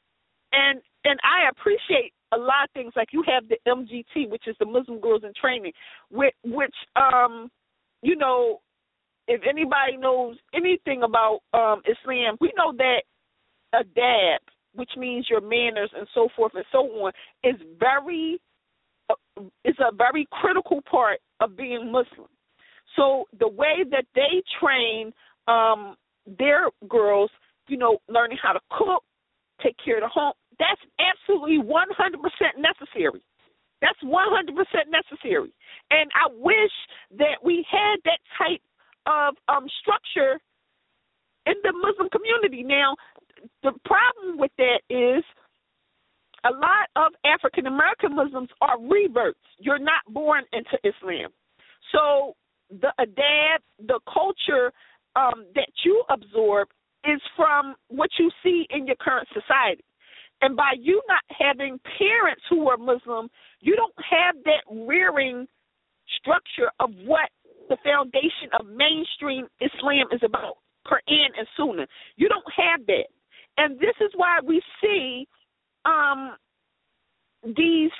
and and I appreciate a lot of things, like you have the M G T, which is the Muslim Girls in Training, which, which um, you know, if anybody knows anything about um, Islam, we know that adab, which means your manners and so forth and so on, is very uh, is a very critical part of being Muslim. So the way that they train um, their girls, you know, learning how to cook, take care of the home, that's absolutely one hundred percent necessary. That's one hundred percent necessary. And I wish that we had that type of um, structure in the Muslim community. Now, the problem with that is a lot of African-American Muslims are reverts. You're not born into Islam. So the adab, the culture um, that you absorb is from what you see in your current society. And by you not having parents who are Muslim, you don't have that rearing structure of what the foundation of mainstream Islam is about, Quran and Sunnah. You don't have that. And this is why we see um, these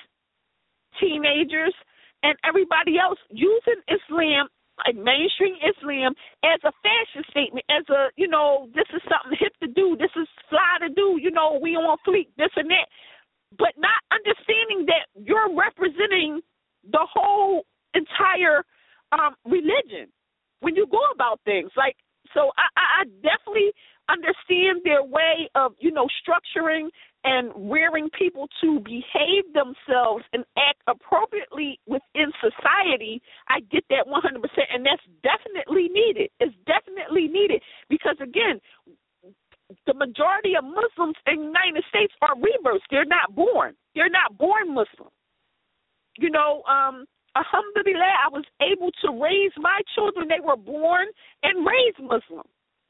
teenagers and everybody else using Islam, like mainstream Islam, as a fashion statement, as a, you know, this is something hip to do, this is fly to do, you know, we on fleek, this and that, but not understanding that you're representing the whole entire um, religion when you go about things. Like, so I, I definitely understand their way of, you know, structuring and rearing people to behave themselves and act appropriately within society. I get that one hundred percent, and that's definitely needed. It's definitely needed because, again, the majority of Muslims in the United States are reverts. They're not born. They're not born Muslim. You know, um, alhamdulillah, I was able to raise my children. They were born and raised Muslim.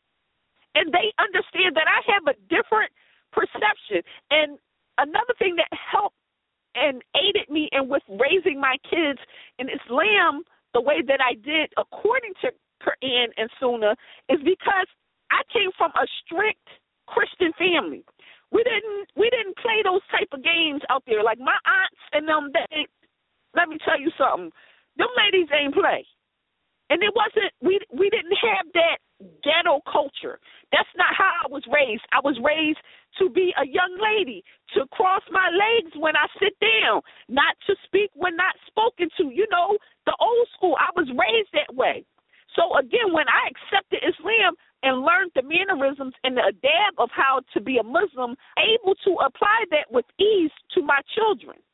And they understand that I have a different perception. And another thing that helped and aided me in with raising my kids in Islam the way that I did according to Quran and Sunnah is because I came from a strict Christian family. We didn't we didn't play those type of games out there. Like my aunts and them, they, let me tell you something, them ladies ain't play. And it wasn't, we we didn't have that ghetto culture. That's not how I was raised. I was raised to be a young lady, to cross my legs when I sit down, not to speak when not spoken to. You know, the old school, I was raised that way. So, again, when I accepted Islam and learned the mannerisms and the adab of how to be a Muslim, able to apply that with ease to my children.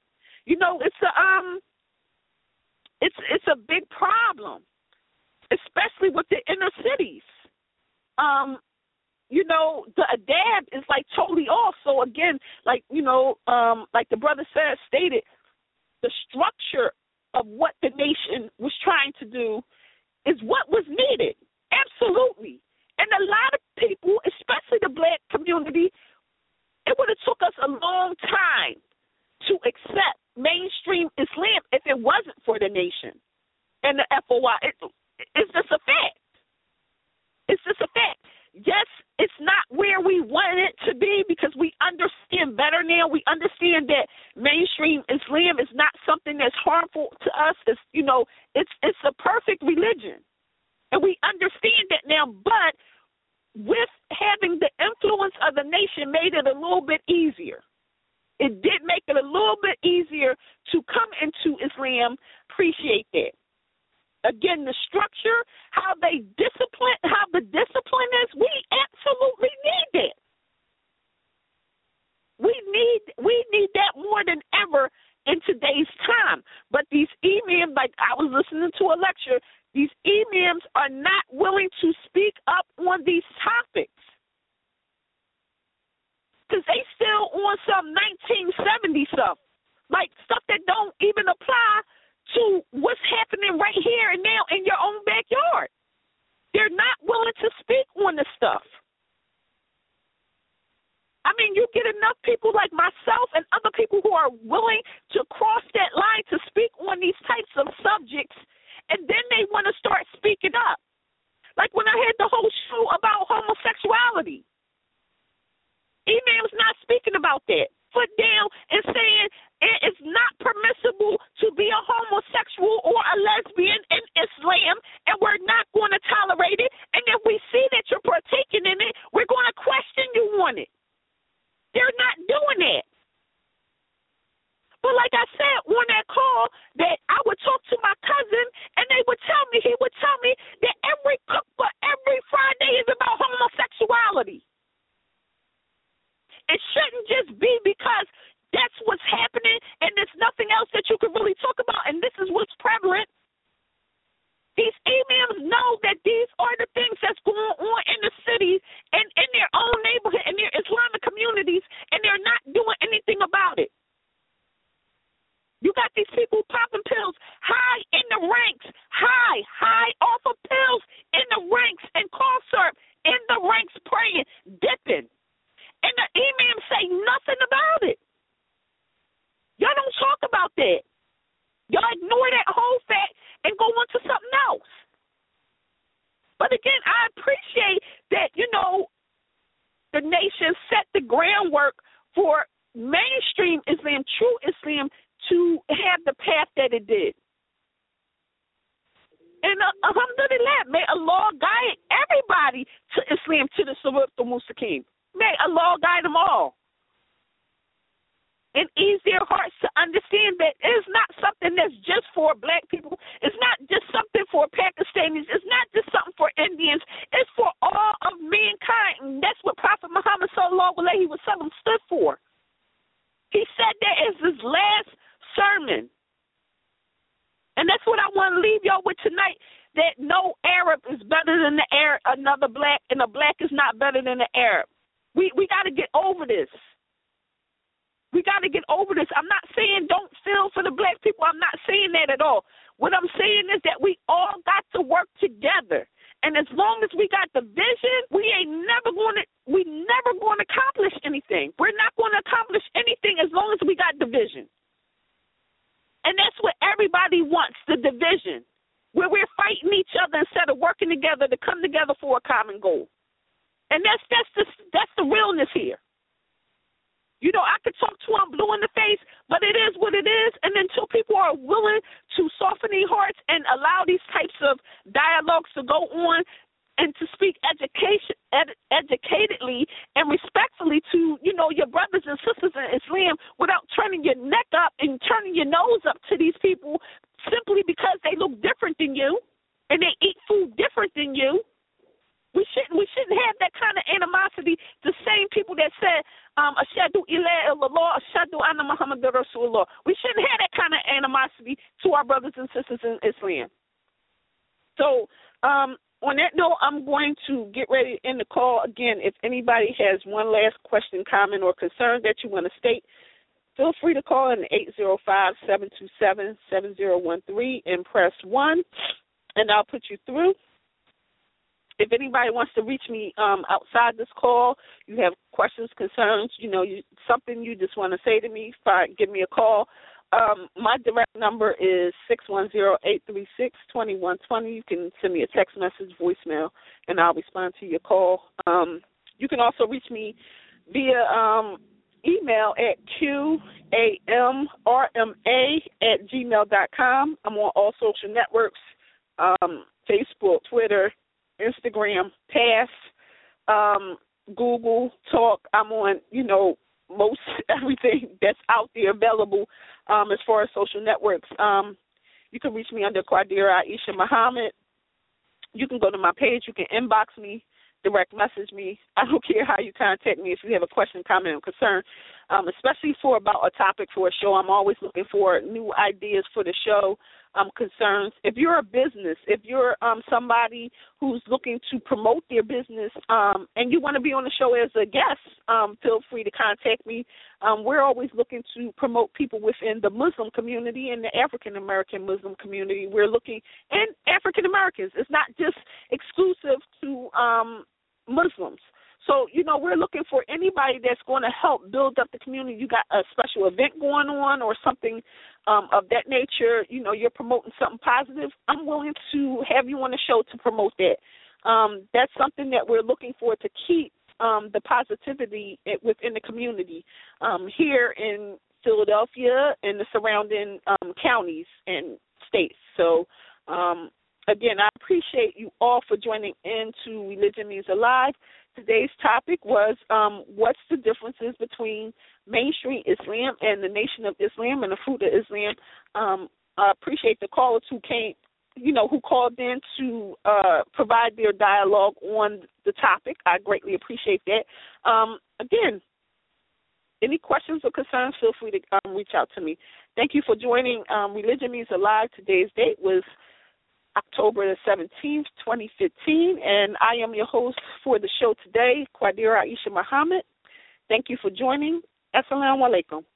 You know, it's a um, it's it's a big problem, especially with the inner cities. Um, you know, the adab is like totally off. So again, like you know, um, like the brother said stated, the structure of what the nation was trying to do is what was needed. Absolutely. And a lot of people, especially the black community, it would have took us a long time to accept mainstream Islam if it wasn't for the nation and the F O I. It, it's just a fact. It's just a fact. Yes, it's not where we want it to be because we understand better now. We understand that mainstream Islam is not something that's harmful to us. It's, you know, it's it's a perfect religion. And we understand that now, but with having the influence of the nation made it a little bit easier. It did make it a little bit easier to come into Islam. Appreciate that. Again, the structure, how they discipline, how the discipline is, we absolutely need that. We need we need that more than ever in today's time. But these imams, like I was listening to a lecture, these imams are not willing to speak up on these topics because they still on some nineteen seventy stuff, like stuff that don't even apply to what's happening right here and now in your own backyard. They're not willing to speak on this stuff. I mean, you get enough people like myself and other people who are willing to cross that line to speak on these types of subjects, and then they want to start speaking up. Like when I had the whole show about homosexuality. Imam's not speaking about that. Foot down and saying it is not permissible to be a homosexual or a lesbian in Islam, and we're not going to tolerate it. And if we see that you're partaking in it, we're going to question you on it. They're not doing that. But like I said on that call, that I would talk to my cousin, and they would tell me, he would tell me that every cookbook every Friday is about homosexuality. It shouldn't just be because that's what's happening and there's nothing else that you can really talk about, and this is what's prevalent. These imams know that these are the things that's going on in the city and in their own neighborhood and their Islamic communities, and they're not doing anything about it. You got these people popping pills high in the ranks, high, high off of pills in the ranks and cough syrup in the ranks praying, dipping. And the imams say nothing about it. Y'all don't talk about that. Y'all ignore that whole fact and go on to something else. But again, I appreciate that, you know, the nation set the groundwork for mainstream Islam, true Islam, to have the path that it did. And uh, alhamdulillah, may Allah guide everybody to Islam, to the Sirat al-Mustaqim. May Allah guide them all and ease their hearts to understand that it's not something that's just for black people. It's not just something for Pakistanis. It's not just something for Indians. It's for all of mankind. And that's what Prophet Muhammad sallallahu alaihi wasallam stood for. He said that as his last sermon. And that's what I want to leave y'all with tonight, that no Arab is better than the Arab, another black, and a black is not better than the Arab. We we got to get over this. We got to get over this. I'm not saying don't feel for the black people. I'm not saying that at all. What I'm saying is that we all got to work together. And as long as we got the vision, we ain't never going to we never going to accomplish anything. We're not going to accomplish anything as long as we got the vision. And that's what everybody wants, the division, where we're fighting each other instead of working together to come together for a common goal. And that's that's the that's the realness here. You know, I could talk to them blue in the face, but it is what it is. And until people are willing to soften their hearts and allow these types of dialogues to go on and to speak education ed, educatedly and respectfully to, you know, your brothers and sisters in Islam without turning your neck up and turning your nose up to these people simply because they look different than you and they eat food different than you. We shouldn't we shouldn't have that kind of animosity. The same people that said, um, Ashadu ila illallah, Ashadu anna Muhammad Rasulullah. We shouldn't have that kind of animosity to our brothers and sisters in Islam. So um, on that note, I'm going to get ready to end the call. Again, if anybody has one last question, comment, or concern that you want to state, feel free to call in eight zero five, seven two seven, seven zero one three and press one, and I'll put you through. If anybody wants to reach me um, outside this call, you have questions, concerns, you know, you, something you just want to say to me, fine, give me a call. Um, my direct number is six one zero, eight three six, two one two zero. You can send me a text message, voicemail, and I'll respond to your call. Um, you can also reach me via um, email at Q A M R M A at gmail dot com. I'm on all social networks, um, Facebook, Twitter, Instagram, Pass, um, Google, Talk. I'm on, you know, most everything that's out there available um, as far as social networks. Um, you can reach me under Quadira Aisha Muhammad. You can go to my page. You can inbox me, direct message me. I don't care how you contact me if you have a question, comment, or concern, um, especially for about a topic for a show. I'm always looking for new ideas for the show. Um, concerns. If you're a business, if you're um, somebody who's looking to promote their business um, and you want to be on the show as a guest, um, feel free to contact me. Um, we're always looking to promote people within the Muslim community and the African-American Muslim community. We're looking, and African-Americans. It's not just exclusive to um, Muslims. So, you know, we're looking for anybody that's going to help build up the community. You got a special event going on or something um, of that nature, you know, you're promoting something positive, I'm willing to have you on the show to promote that. Um, that's something that we're looking for to keep um, the positivity within the community um, here in Philadelphia and the surrounding um, counties and states. So, um, again, I appreciate you all for joining in to Religion Means Alive. Today's topic was um, what's the differences between mainstream Islam and the Nation of Islam and the Fruit of Islam. Um, I appreciate the callers who came, you know, who called in to uh, provide their dialogue on the topic. I greatly appreciate that. Um, again, any questions or concerns, feel free to um, reach out to me. Thank you for joining um, Religion Means Alive. Today's date was October the seventeenth, twenty fifteen, and I am your host for the show today, Quadira Aisha Muhammad. Thank you for joining. Assalamu alaikum.